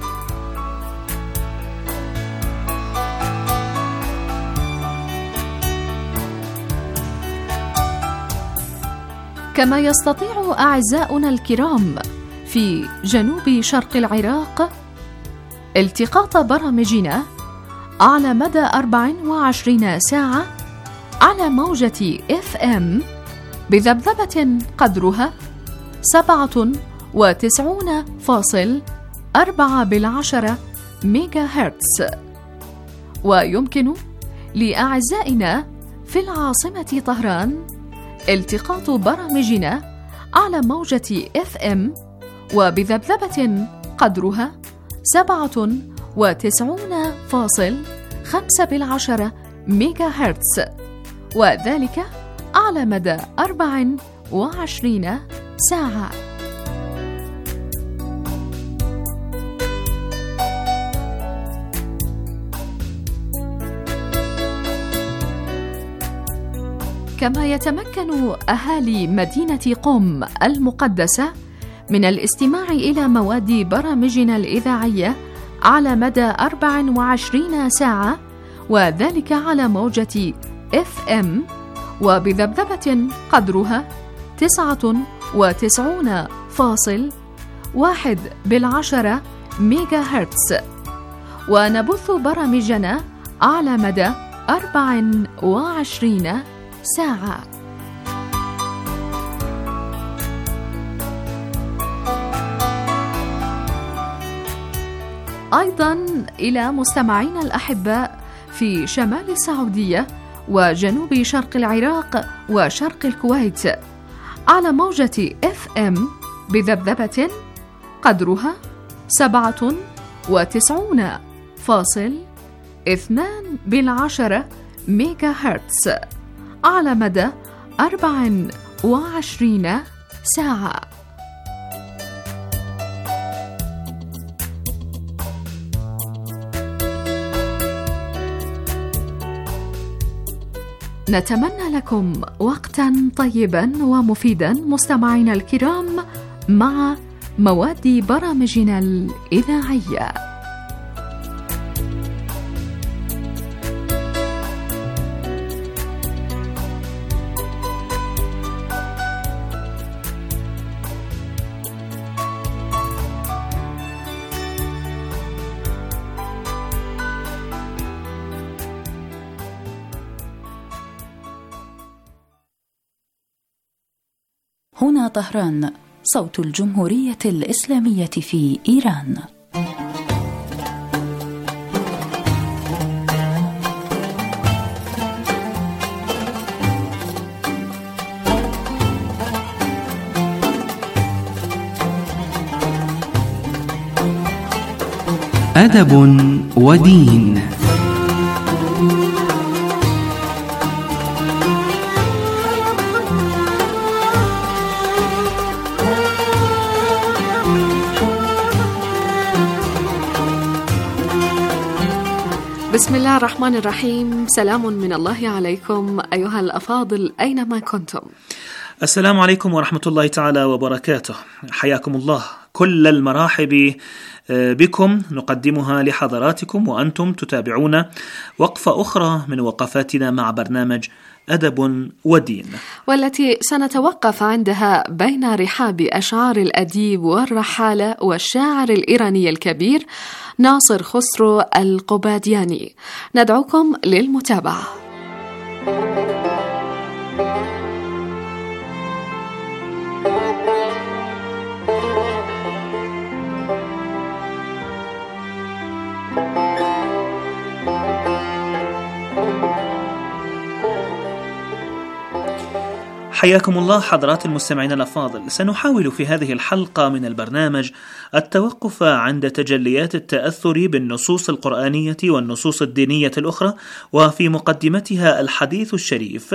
كما يستطيع أعزاؤنا الكرام في جنوب شرق العراق التقاط برامجنا على مدى أربع وعشرين ساعة على موجة إف إم بذبذبة قدرها سبعة وتسعون فاصل أربعة بالعشرة ميجا هرتز. ويمكن لأعزائنا في العاصمة طهران التقاط برامجنا على موجة إف إم وبذبذبة قدرها سبعة وتسعون فاصل خمسة بالعشرة ميجا هرتز، وذلك على مدى أربع وعشرين ساعة. كما يتمكن أهالي مدينة قم المقدسة من الاستماع إلى مواد برامجنا الإذاعية على مدى أربع وعشرين ساعة، وذلك على موجة إف إم وبذبذبة قدرها تسعة وتسعون فاصل واحد بالعشرة ميجا هرتز، ونبث برامجنا على مدى أربع وعشرين ساعة. أيضا إلى مستمعينا الأحباء في شمال السعودية وجنوب شرق العراق وشرق الكويت على موجة إف إم بذبذبة قدرها سبعة وتسعون فاصل اثنان بالعشرة ميجا هرتز على مدى أربع وعشرين ساعة. نتمنى لكم وقتا طيبا ومفيدا مستمعينا الكرام مع مواد برامجنا الإذاعية. هنا طهران، صوت الجمهورية الإسلامية في إيران. أدب ودين. بسم الله الرحمن الرحيم. سلام من الله عليكم أيها الأفاضل أينما كنتم. السلام عليكم ورحمة الله تعالى وبركاته. حياكم الله. كل المراحب بكم نقدمها لحضراتكم وأنتم تتابعون وقفة أخرى من وقفاتنا مع برنامج أدب ودين، والتي سنتوقف عندها بين رحاب أشعار الأديب والرحالة والشاعر الإيراني الكبير ناصر خسرو القبادياني. ندعوكم للمتابعة. حياكم الله حضرات المستمعين الأفاضل. سنحاول في هذه الحلقة من البرنامج التوقف عند تجليات التأثر بالنصوص القرآنية والنصوص الدينية الأخرى، وفي مقدمتها الحديث الشريف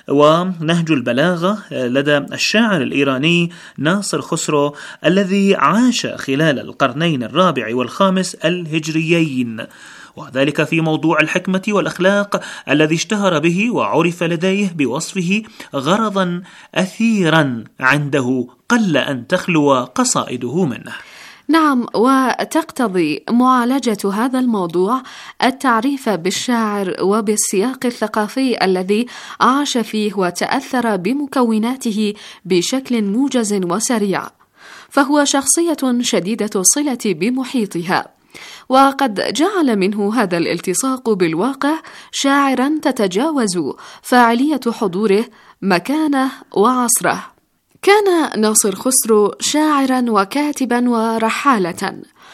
ونهج البلاغة لدى الشاعر الإيراني ناصر خسرو الذي عاش خلال القرنين الرابع والخامس الهجريين، وذلك في موضوع الحكمة والأخلاق الذي اشتهر به وعرف لديه بوصفه غرضا أثيرا عنده قل أن تخلو قصائده منه. نعم، وتقتضي معالجة هذا الموضوع التعريف بالشاعر وبالسياق الثقافي الذي عاش فيه وتأثر بمكوناته بشكل موجز وسريع، فهو شخصية شديدة الصلة بمحيطها، وقد جعل منه هذا الالتصاق بالواقع شاعرا تتجاوز فاعلية حضوره مكانه وعصره. كان ناصر خسرو شاعرا وكاتبا ورحالة.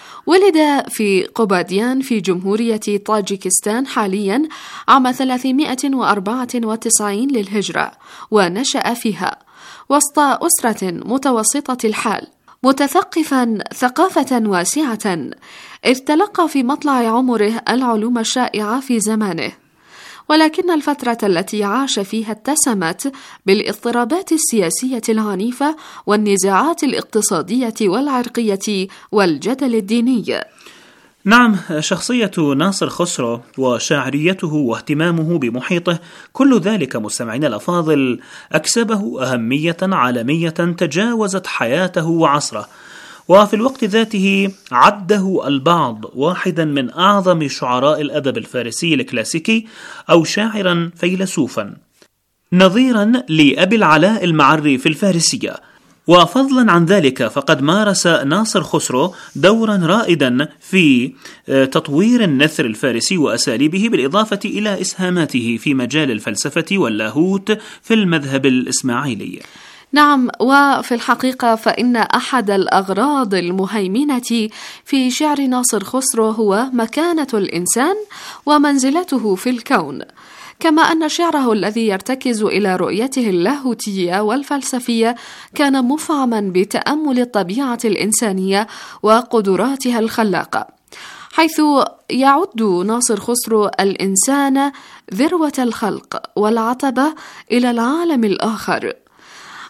ولد في قباديان في جمهورية طاجيكستان حاليا عام ثلاثمائة وأربعة وتسعين للهجرة، ونشأ فيها وسط أسرة متوسطة الحال، متثقفا ثقافة واسعة، إذ تلقى في مطلع عمره العلوم الشائعة في زمانه، ولكن الفترة التي عاش فيها اتسمت بالاضطرابات السياسية العنيفة والنزاعات الاقتصادية والعرقية والجدل الديني. نعم، شخصية ناصر خسرو وشاعريته واهتمامه بمحيطه كل ذلك مستمعين الأفاضل أكسبه أهمية عالمية تجاوزت حياته وعصره، وفي الوقت ذاته عده البعض واحدا من أعظم شعراء الأدب الفارسي الكلاسيكي أو شاعرا فيلسوفا، نظيرا لأبي العلاء المعري في الفارسية. وفضلا عن ذلك فقد مارس ناصر خسرو دورا رائدا في تطوير النثر الفارسي وأساليبه، بالإضافة إلى إسهاماته في مجال الفلسفة واللاهوت في المذهب الإسماعيلي. نعم، وفي الحقيقة فإن أحد الأغراض المهيمنة في شعر ناصر خسرو هو مكانة الإنسان ومنزلته في الكون، كما أن شعره الذي يرتكز إلى رؤيته اللاهوتية والفلسفية كان مفعما بتأمل الطبيعة الإنسانية وقدراتها الخلاقة، حيث يعد ناصر خسرو الإنسان ذروة الخلق والعتبة إلى العالم الآخر.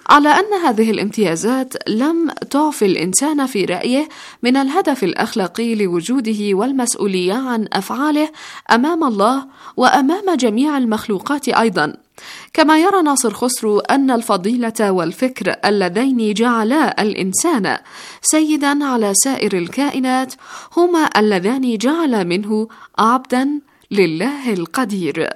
على أن هذه الامتيازات لم تعفي الإنسان في رأيه من الهدف الأخلاقي لوجوده والمسؤولية عن أفعاله أمام الله وأمام جميع المخلوقات أيضا. كما يرى ناصر خسرو أن الفضيلة والفكر اللذين جعلا الإنسان سيدا على سائر الكائنات هما اللذان جعلا منه عبدا لله القدير.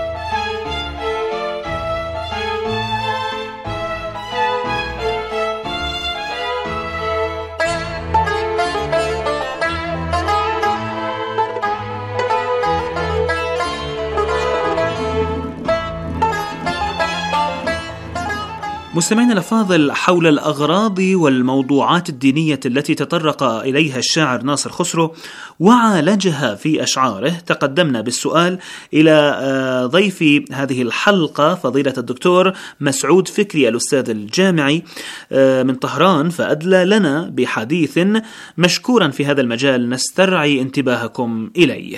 مستمعينا الأفاضل، حول الأغراض والموضوعات الدينية التي تطرق إليها الشاعر ناصر خسرو وعالجها في أشعاره، تقدمنا بالسؤال إلى ضيف هذه الحلقة فضيلة الدكتور مسعود فكري الأستاذ الجامعي من طهران، فأدلى لنا بحديث مشكورا في هذا المجال نسترعي انتباهكم إليه.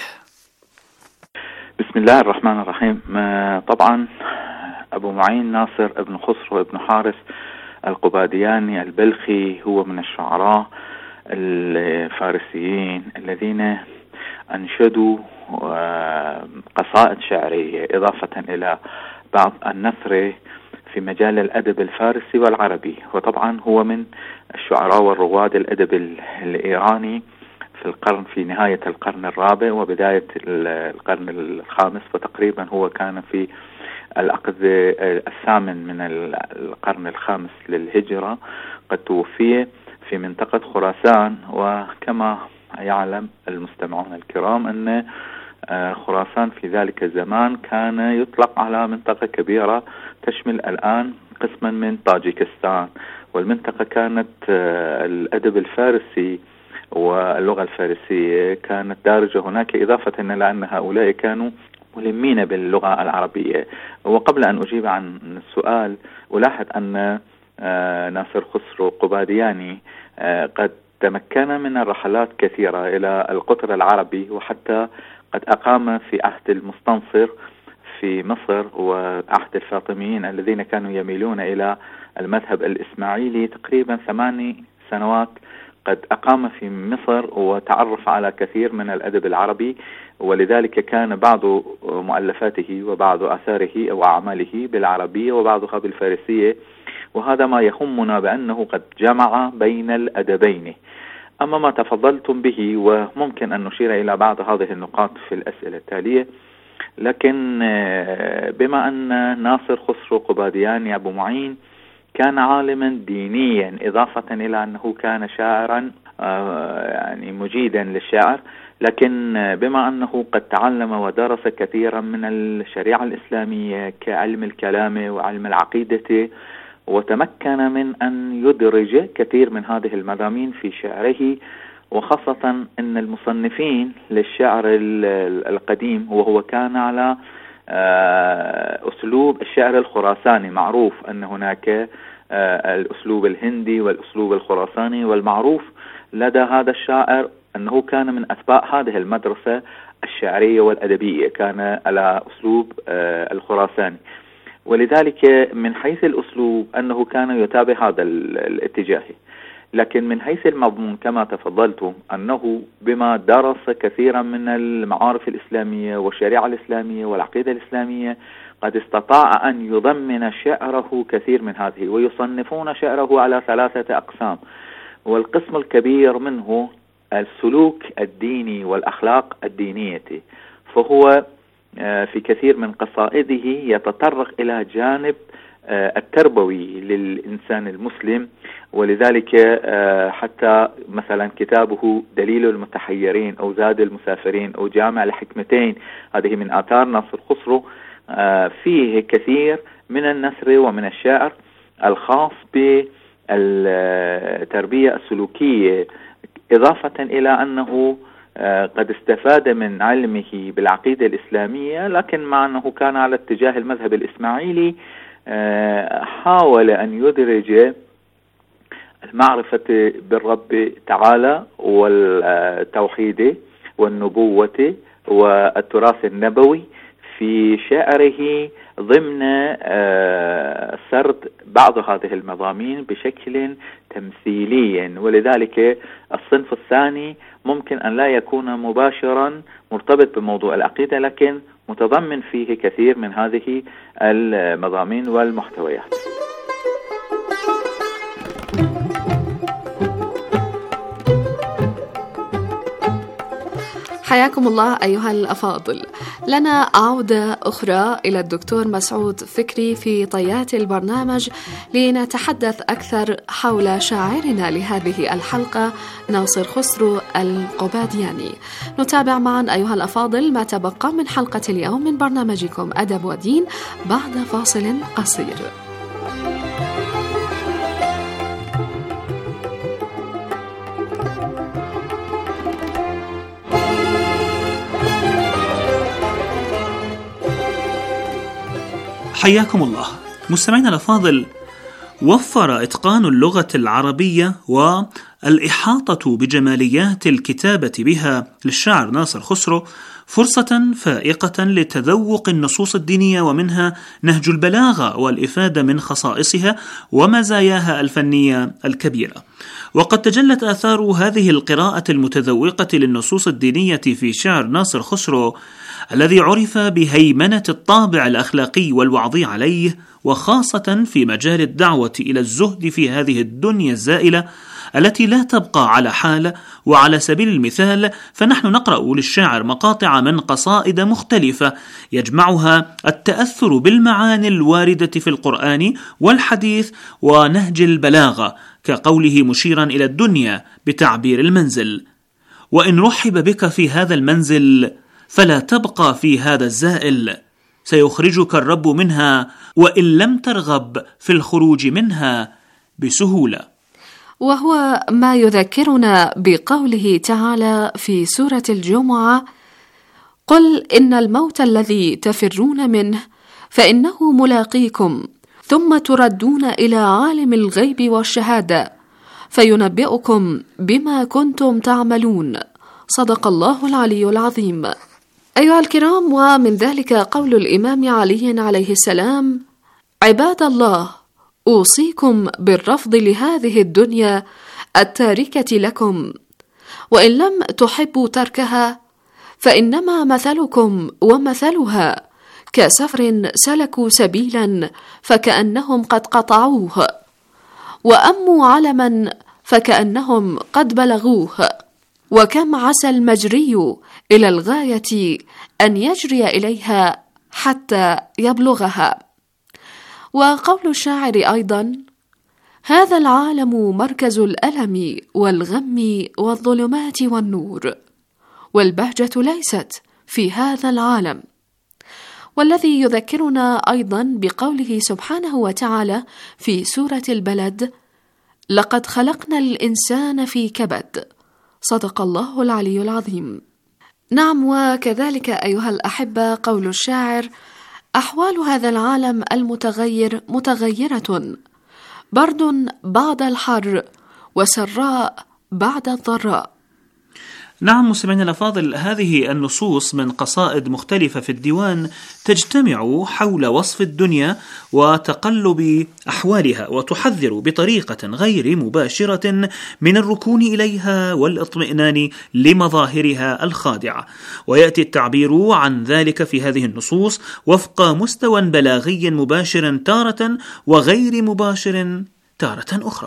بسم الله الرحمن الرحيم. طبعا أبو معين ناصر ابن خسرو ابن حارس القبادياني البلخي هو من الشعراء الفارسيين الذين أنشدوا قصائد شعرية إضافة إلى بعض النثر في مجال الأدب الفارسي والعربي. وطبعا هو من الشعراء والرواد الأدب الإيراني في القرن في نهاية القرن الرابع وبداية القرن الخامس، وتقريبا هو كان في العقد الثامن من القرن الخامس للهجرة قد توفي في منطقة خراسان. وكما يعلم المستمعون الكرام أن خراسان في ذلك الزمان كان يطلق على منطقة كبيرة تشمل الآن قسما من طاجيكستان، والمنطقة كانت الأدب الفارسي واللغة الفارسية كانت دارجة هناك، إضافة إلى أن هؤلاء كانوا ملمين باللغة العربية. وقبل أن أجيب عن السؤال ألاحظ أن ناصر خسرو قبادياني قد تمكن من الرحلات كثيرة إلى القطر العربي، وحتى قد أقام في عهد المستنصر في مصر وعهد الفاطميين الذين كانوا يميلون إلى المذهب الإسماعيلي تقريبا ثماني سنوات. قد أقام في مصر وتعرف على كثير من الأدب العربي، ولذلك كان بعض مؤلفاته وبعض آثاره أو أعماله بالعربية وبعضها بالفارسية، وهذا ما يهمنا بأنه قد جمع بين الأدبين. أما ما تفضلتم به وممكن أن نشير إلى بعض هذه النقاط في الأسئلة التالية، لكن بما أن ناصر خسرو قبادياني أبو معين كان عالما دينيا إضافة إلى أنه كان شاعرا يعني مجيدا للشعر، لكن بما أنه قد تعلم ودرس كثيرا من الشريعة الإسلامية كعلم الكلام وعلم العقيدة، وتمكن من أن يدرج كثير من هذه المضامين في شعره، وخاصة أن المصنفين للشعر القديم وهو كان على أسلوب الشعر الخراساني. معروف أن هناك الأسلوب الهندي والأسلوب الخراساني، والمعروف لدى هذا الشاعر أنه كان من أتباع هذه المدرسة الشعرية والأدبية، كان على أسلوب الخراساني، ولذلك من حيث الأسلوب أنه كان يتابع هذا الاتجاه. لكن من حيث المضمون كما تفضلتم أنه بما درس كثيرا من المعارف الإسلامية والشريعة الإسلامية والعقيدة الإسلامية قد استطاع أن يضمن شعره كثير من هذه، ويصنفون شعره على ثلاثة أقسام. والقسم الكبير منه السلوك الديني والأخلاق الدينية، فهو في كثير من قصائده يتطرق إلى جانب التربوي للإنسان المسلم، ولذلك حتى مثلا كتابه دليل المتحيرين أو زاد المسافرين أو جامع الحكمتين، هذه من آثار ناصر خسرو، فيه كثير من النثر ومن الشعر الخاص بالتربية السلوكية، إضافة إلى أنه قد استفاد من علمه بالعقيدة الإسلامية، لكن مع أنه كان على اتجاه المذهب الإسماعيلي حاول أن يدرج المعرفة بالرب تعالى والتوحيد والنبوة والتراث النبوي في شعره ضمن سرد بعض هذه المضامين بشكل تمثيلي، ولذلك الصنف الثاني ممكن أن لا يكون مباشرا مرتبط بموضوع العقيدة، لكن متضمن فيه كثير من هذه المضامين والمحتويات. حياكم الله أيها الأفاضل. لنا عودة أخرى إلى الدكتور مسعود فكري في طيات البرنامج لنتحدث أكثر حول شاعرنا لهذه الحلقة ناصر خسرو القبادياني. نتابع معا أيها الأفاضل ما تبقى من حلقة اليوم من برنامجكم أدب ودين بعد فاصل قصير. حياكم الله مستمعينا الأفاضل. وفر إتقان اللغة العربية والإحاطة بجماليات الكتابة بها للشاعر ناصر خسرو فرصة فائقة لتذوق النصوص الدينية، ومنها نهج البلاغة والإفادة من خصائصها ومزاياها الفنية الكبيرة. وقد تجلت آثار هذه القراءة المتذوقة للنصوص الدينية في شعر ناصر خسرو الذي عرف بهيمنة الطابع الأخلاقي والوعظي عليه، وخاصة في مجال الدعوة إلى الزهد في هذه الدنيا الزائلة التي لا تبقى على حال. وعلى سبيل المثال فنحن نقرأ للشاعر مقاطع من قصائد مختلفة يجمعها التأثر بالمعاني الواردة في القرآن والحديث ونهج البلاغة، كقوله مشيرا إلى الدنيا بتعبير المنزل: وإن رحب بك في هذا المنزل فلا تبقى في هذا الزائل، سيخرجك الرب منها وإن لم ترغب في الخروج منها بسهولة. وهو ما يذكرنا بقوله تعالى في سورة الجمعة: قل إن الموت الذي تفرون منه فإنه ملاقيكم ثم تردون إلى عالم الغيب والشهادة فينبئكم بما كنتم تعملون. صدق الله العلي العظيم. أيها الكرام، ومن ذلك قول الإمام علي عليه السلام: عباد الله، أوصيكم بالرفض لهذه الدنيا التاركة لكم، وإن لم تحبوا تركها فإنما مثلكم ومثلها كسفر سلكوا سبيلا فكأنهم قد قطعوه، وأموا علما فكأنهم قد بلغوه، وكم عسى المجري إلى الغاية أن يجري إليها حتى يبلغها. وقول الشاعر أيضا: هذا العالم مركز الألم والغم والظلمات والنور، والبهجة ليست في هذا العالم. والذي يذكرنا أيضا بقوله سبحانه وتعالى في سورة البلد: لقد خلقنا الإنسان في كبد. صدق الله العلي العظيم. نعم، وكذلك أيها الأحبة قول الشاعر: أحوال هذا العالم المتغير متغيرة، برد بعد الحر وسراء بعد الضراء. نعم مستمعينا الأفاضل، هذه النصوص من قصائد مختلفة في الديوان تجتمع حول وصف الدنيا وتقلب أحوالها، وتحذر بطريقة غير مباشرة من الركون إليها والاطمئنان لمظاهرها الخادعة. ويأتي التعبير عن ذلك في هذه النصوص وفق مستوى بلاغي مباشر تارة وغير مباشر تارة أخرى.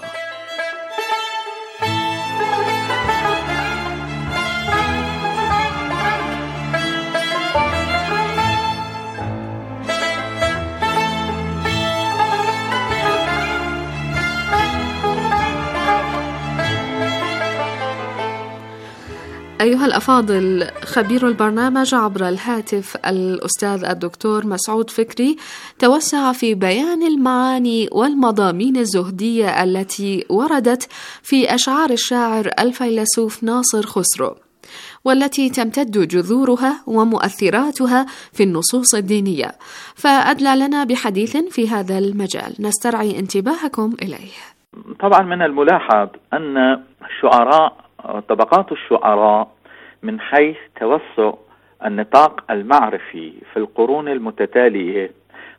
أيها الأفاضل، خبير البرنامج عبر الهاتف الأستاذ الدكتور مسعود فكري توسع في بيان المعاني والمضامين الزهدية التي وردت في أشعار الشاعر الفيلسوف ناصر خسرو، والتي تمتد جذورها ومؤثراتها في النصوص الدينية، فأدلى لنا بحديث في هذا المجال نسترعي انتباهكم إليه. طبعا من الملاحظ أن الشعراء طبقات الشعراء من حيث توسع النطاق المعرفي في القرون المتتالية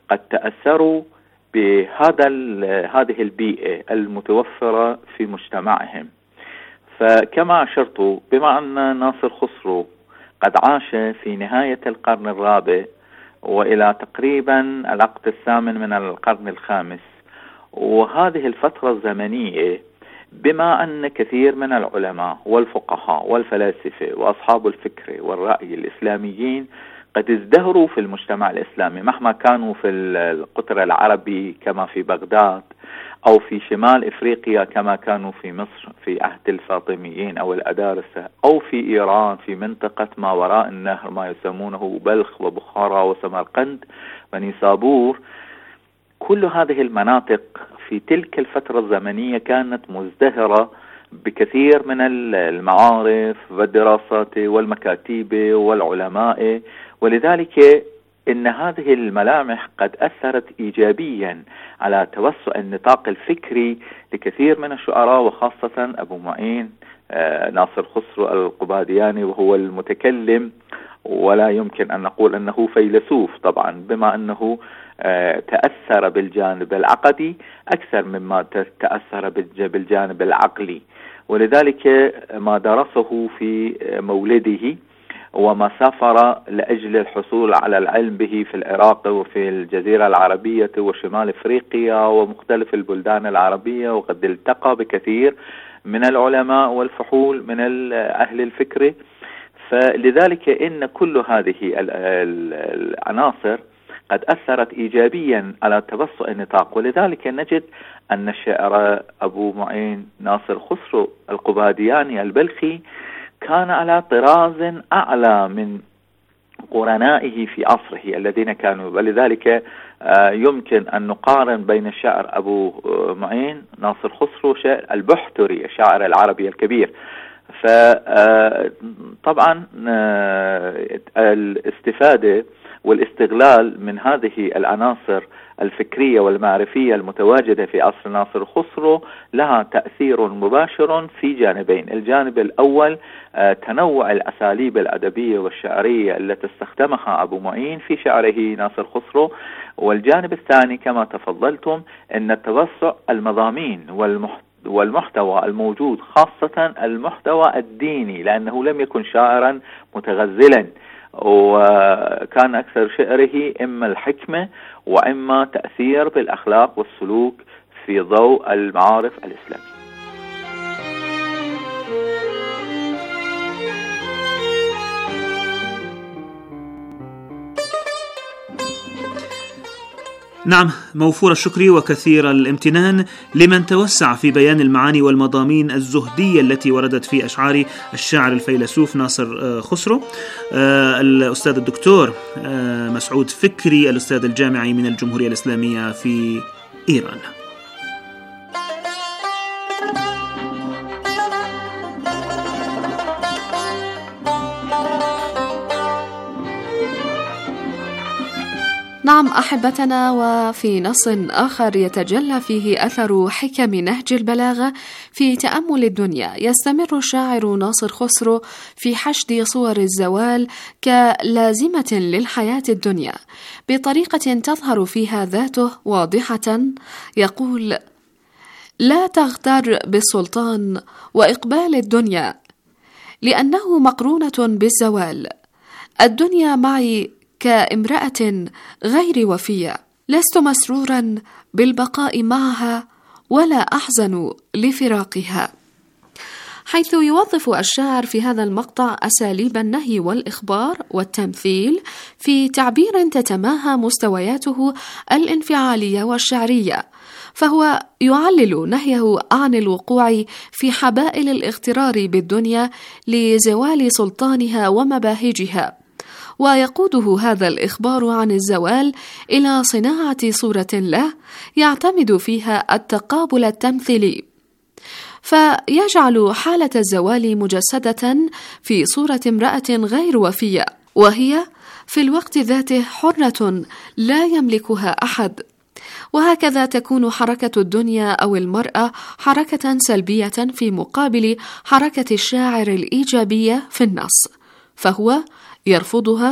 قد تأثروا بهذا هذه البيئة المتوفرة في مجتمعهم. فكما أشرت، بما أن ناصر خسرو قد عاش في نهاية القرن الرابع وإلى تقريبا العقد الثامن من القرن الخامس، وهذه الفترة الزمنية بما أن كثير من العلماء والفقهاء والفلاسفة وأصحاب الفكر والرأي الإسلاميين قد ازدهروا في المجتمع الإسلامي، مهما كانوا في القطر العربي كما في بغداد، أو في شمال إفريقيا كما كانوا في مصر في عهد الفاطميين أو الأدارسة، أو في إيران في منطقة ما وراء النهر ما يسمونه بلخ وبخارى وسمرقند ونيسابور. كل هذه المناطق في تلك الفترة الزمنية كانت مزدهرة بكثير من المعارف والدراسات والمكاتب والعلماء، ولذلك إن هذه الملامح قد أثرت إيجابيا على توسع النطاق الفكري لكثير من الشعراء، وخاصة أبو معين ناصر خسرو القبادياني، وهو المتكلم، ولا يمكن أن نقول أنه فيلسوف طبعا، بما أنه تأثر بالجانب العقدي أكثر مما تأثر بالجانب العقلي، ولذلك ما درسه في مولده وما سافر لأجل الحصول على العلم به في العراق وفي الجزيرة العربية وشمال أفريقيا ومختلف البلدان العربية، وقد التقى بكثير من العلماء والفحول من أهل الفكر. فلذلك إن كل هذه العناصر قد أثرت إيجابيا على توسع النطاق، ولذلك نجد أن الشاعر أبو معين ناصر خسرو القبادياني البلخي كان على طراز أعلى من قرنائه في عصره الذين كانوا، ولذلك يمكن أن نقارن بين الشاعر أبو معين ناصر خسرو شاعر البحتري الشاعر العربي الكبير. فطبعا الاستفادة والاستغلال من هذه العناصر الفكرية والمعرفية المتواجدة في عصر ناصر خسرو لها تأثير مباشر في جانبين. الجانب الأول تنوع الأساليب الأدبية والشعرية التي استخدمها أبو معين في شعره ناصر خسرو، والجانب الثاني كما تفضلتم أن التوسع المضامين والمحتوى والمحتوى الموجود، خاصة المحتوى الديني، لأنه لم يكن شاعرا متغزلا، وكان أكثر شعره إما الحكمة وإما تأثير بالأخلاق والسلوك في ضوء المعارف الإسلامية. نعم، موفور الشكر وكثير الامتنان لمن توسع في بيان المعاني والمضامين الزهدية التي وردت في أشعار الشاعر الفيلسوف ناصر خسرو. الأستاذ الدكتور مسعود فكري، الأستاذ الجامعي من الجمهورية الإسلامية في إيران. نعم أحبتنا، وفي نص آخر يتجلى فيه أثر حكم نهج البلاغة في تأمل الدنيا، يستمر الشاعر ناصر خسرو في حشد صور الزوال كلازمة للحياة الدنيا بطريقة تظهر فيها ذاته واضحة. يقول: لا تغتر بالسلطان وإقبال الدنيا لأنه مقرونة بالزوال. الدنيا معي كامرأة غير وفية، لست مسرورا بالبقاء معها ولا أحزن لفراقها. حيث يوظف الشاعر في هذا المقطع أساليب النهي والإخبار والتمثيل في تعبير تتماهى مستوياته الانفعالية والشعرية، فهو يعلل نهيه عن الوقوع في حبائل الاغترار بالدنيا لزوال سلطانها ومباهجها، ويقوده هذا الإخبار عن الزوال إلى صناعة صورة له يعتمد فيها التقابل التمثيلي، فيجعل حالة الزوال مجسدة في صورة امرأة غير وفية، وهي في الوقت ذاته حرة لا يملكها أحد. وهكذا تكون حركة الدنيا أو المرأة حركة سلبية في مقابل حركة الشاعر الإيجابية في النص، فهو يرفضها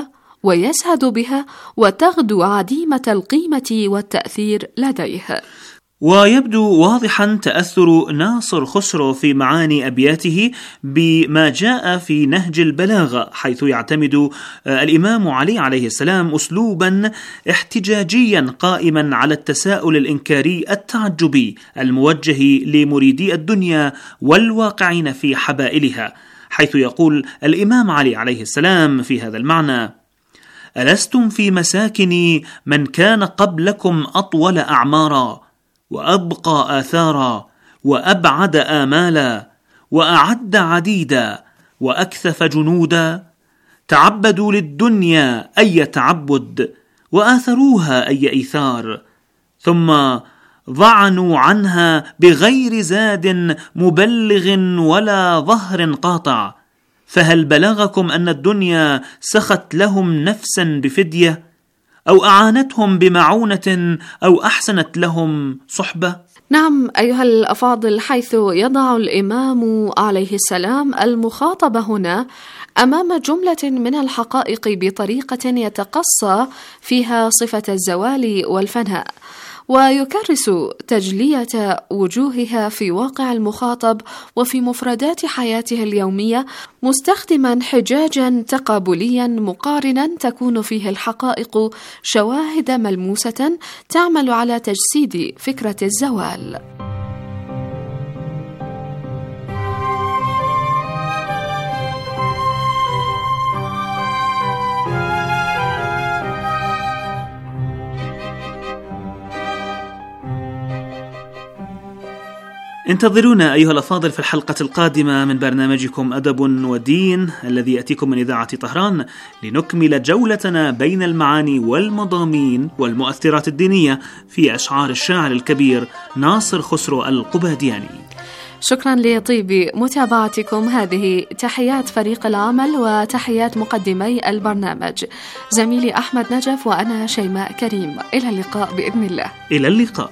ويزهد بها وتغدو عديمة القيمة والتأثير لديه. ويبدو واضحا تأثر ناصر خسرو في معاني أبياته بما جاء في نهج البلاغة، حيث يعتمد الإمام علي عليه السلام أسلوبا احتجاجيا قائما على التساؤل الإنكاري التعجبي الموجه لمريدي الدنيا والواقعين في حبائلها، حيث يقول الإمام علي عليه السلام في هذا المعنى: ألستم في مساكن من كان قبلكم أطول أعمارا وأبقى آثارا وأبعد آمالا وأعد عديدا وأكثف جنودا، تعبدوا للدنيا أي تعبد وآثروها أي إيثار، ثم ضعنوا عنها بغير زاد مبلغ ولا ظهر قاطع، فهل بلغكم أن الدنيا سخت لهم نفسا بفدية أو أعانتهم بمعونة أو أحسنت لهم صحبة؟ نعم أيها الأفاضل، حيث يضع الإمام عليه السلام المخاطب هنا أمام جملة من الحقائق بطريقة يتقصى فيها صفة الزوال والفناء، ويكرس تجلية وجوهها في واقع المخاطب وفي مفردات حياته اليومية، مستخدما حجاجا تقابليا مقارنا تكون فيه الحقائق شواهد ملموسة تعمل على تجسيد فكرة الزوال. انتظرونا أيها الأفاضل في الحلقة القادمة من برنامجكم أدب ودين الذي يأتيكم من إذاعة طهران، لنكمل جولتنا بين المعاني والمضامين والمؤثرات الدينية في أشعار الشاعر الكبير ناصر خسرو القبادياني. شكرا لطيب متابعتكم. هذه تحيات فريق العمل وتحيات مقدمي البرنامج، زميلي أحمد نجف وأنا شيماء كريم. إلى اللقاء بإذن الله. إلى اللقاء.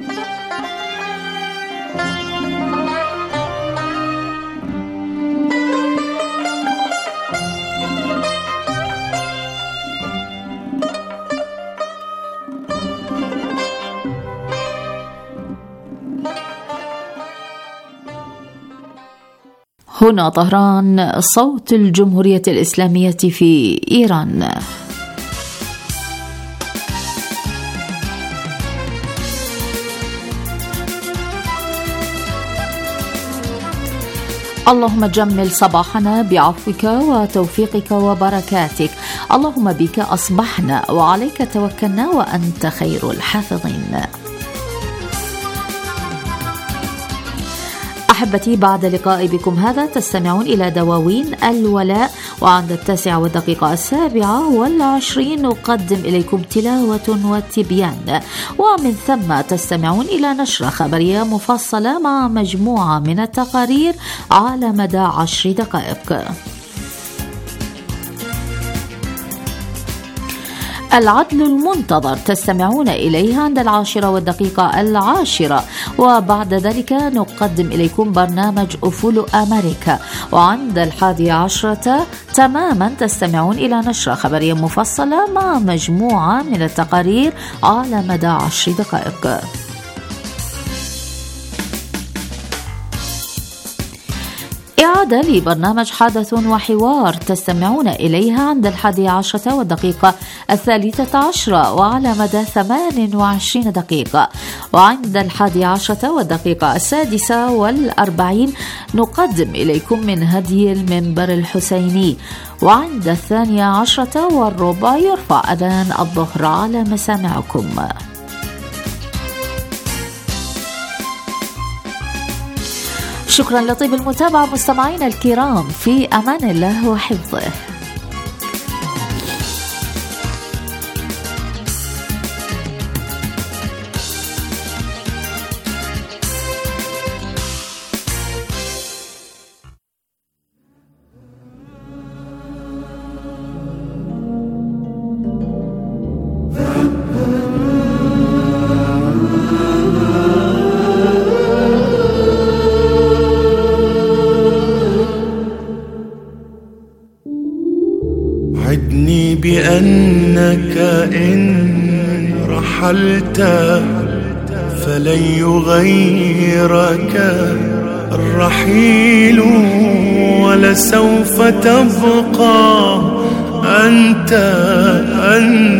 هنا طهران، صوت الجمهورية الإسلامية في إيران. اللهم جمل صباحنا بعفوك وتوفيقك وبركاتك، اللهم بك أصبحنا وعليك توكلنا وأنت خير الحافظين. أحبتي، بعد لقاء بكم هذا تستمعون إلى دواوين الولاء، وعند التاسعة والدقيقة السابعة والعشرين نقدم إليكم تلاوة وتبيان، ومن ثم تستمعون إلى نشرة خبرية مفصلة مع مجموعة من التقارير على مدى عشر دقائق. العدل المنتظر تستمعون إليها عند العاشرة والدقيقة العاشرة، وبعد ذلك نقدم إليكم برنامج أفول أمريكا، وعند الحادية عشرة تماما تستمعون إلى نشرة خبرية مفصلة مع مجموعة من التقارير على مدى عشر دقائق. إعادة لبرنامج حدث وحوار تستمعون إليها عند الحادية عشرة والدقيقة الثالثة عشرة وعلى مدى ثمان وعشرين دقيقة، وعند الحادية عشرة والدقيقة السادسة والأربعين نقدم إليكم من هدي المنبر الحسيني، وعند الثانية عشرة والربع يرفع أذان الظهر على مسامعكم. شكرا لطيب المتابعة مستمعينا الكرام، في أمان الله وحفظه. Ooh. لأنك إن رحلت فلن يغيرك الرحيل، ولسوف تبقى أنت أنت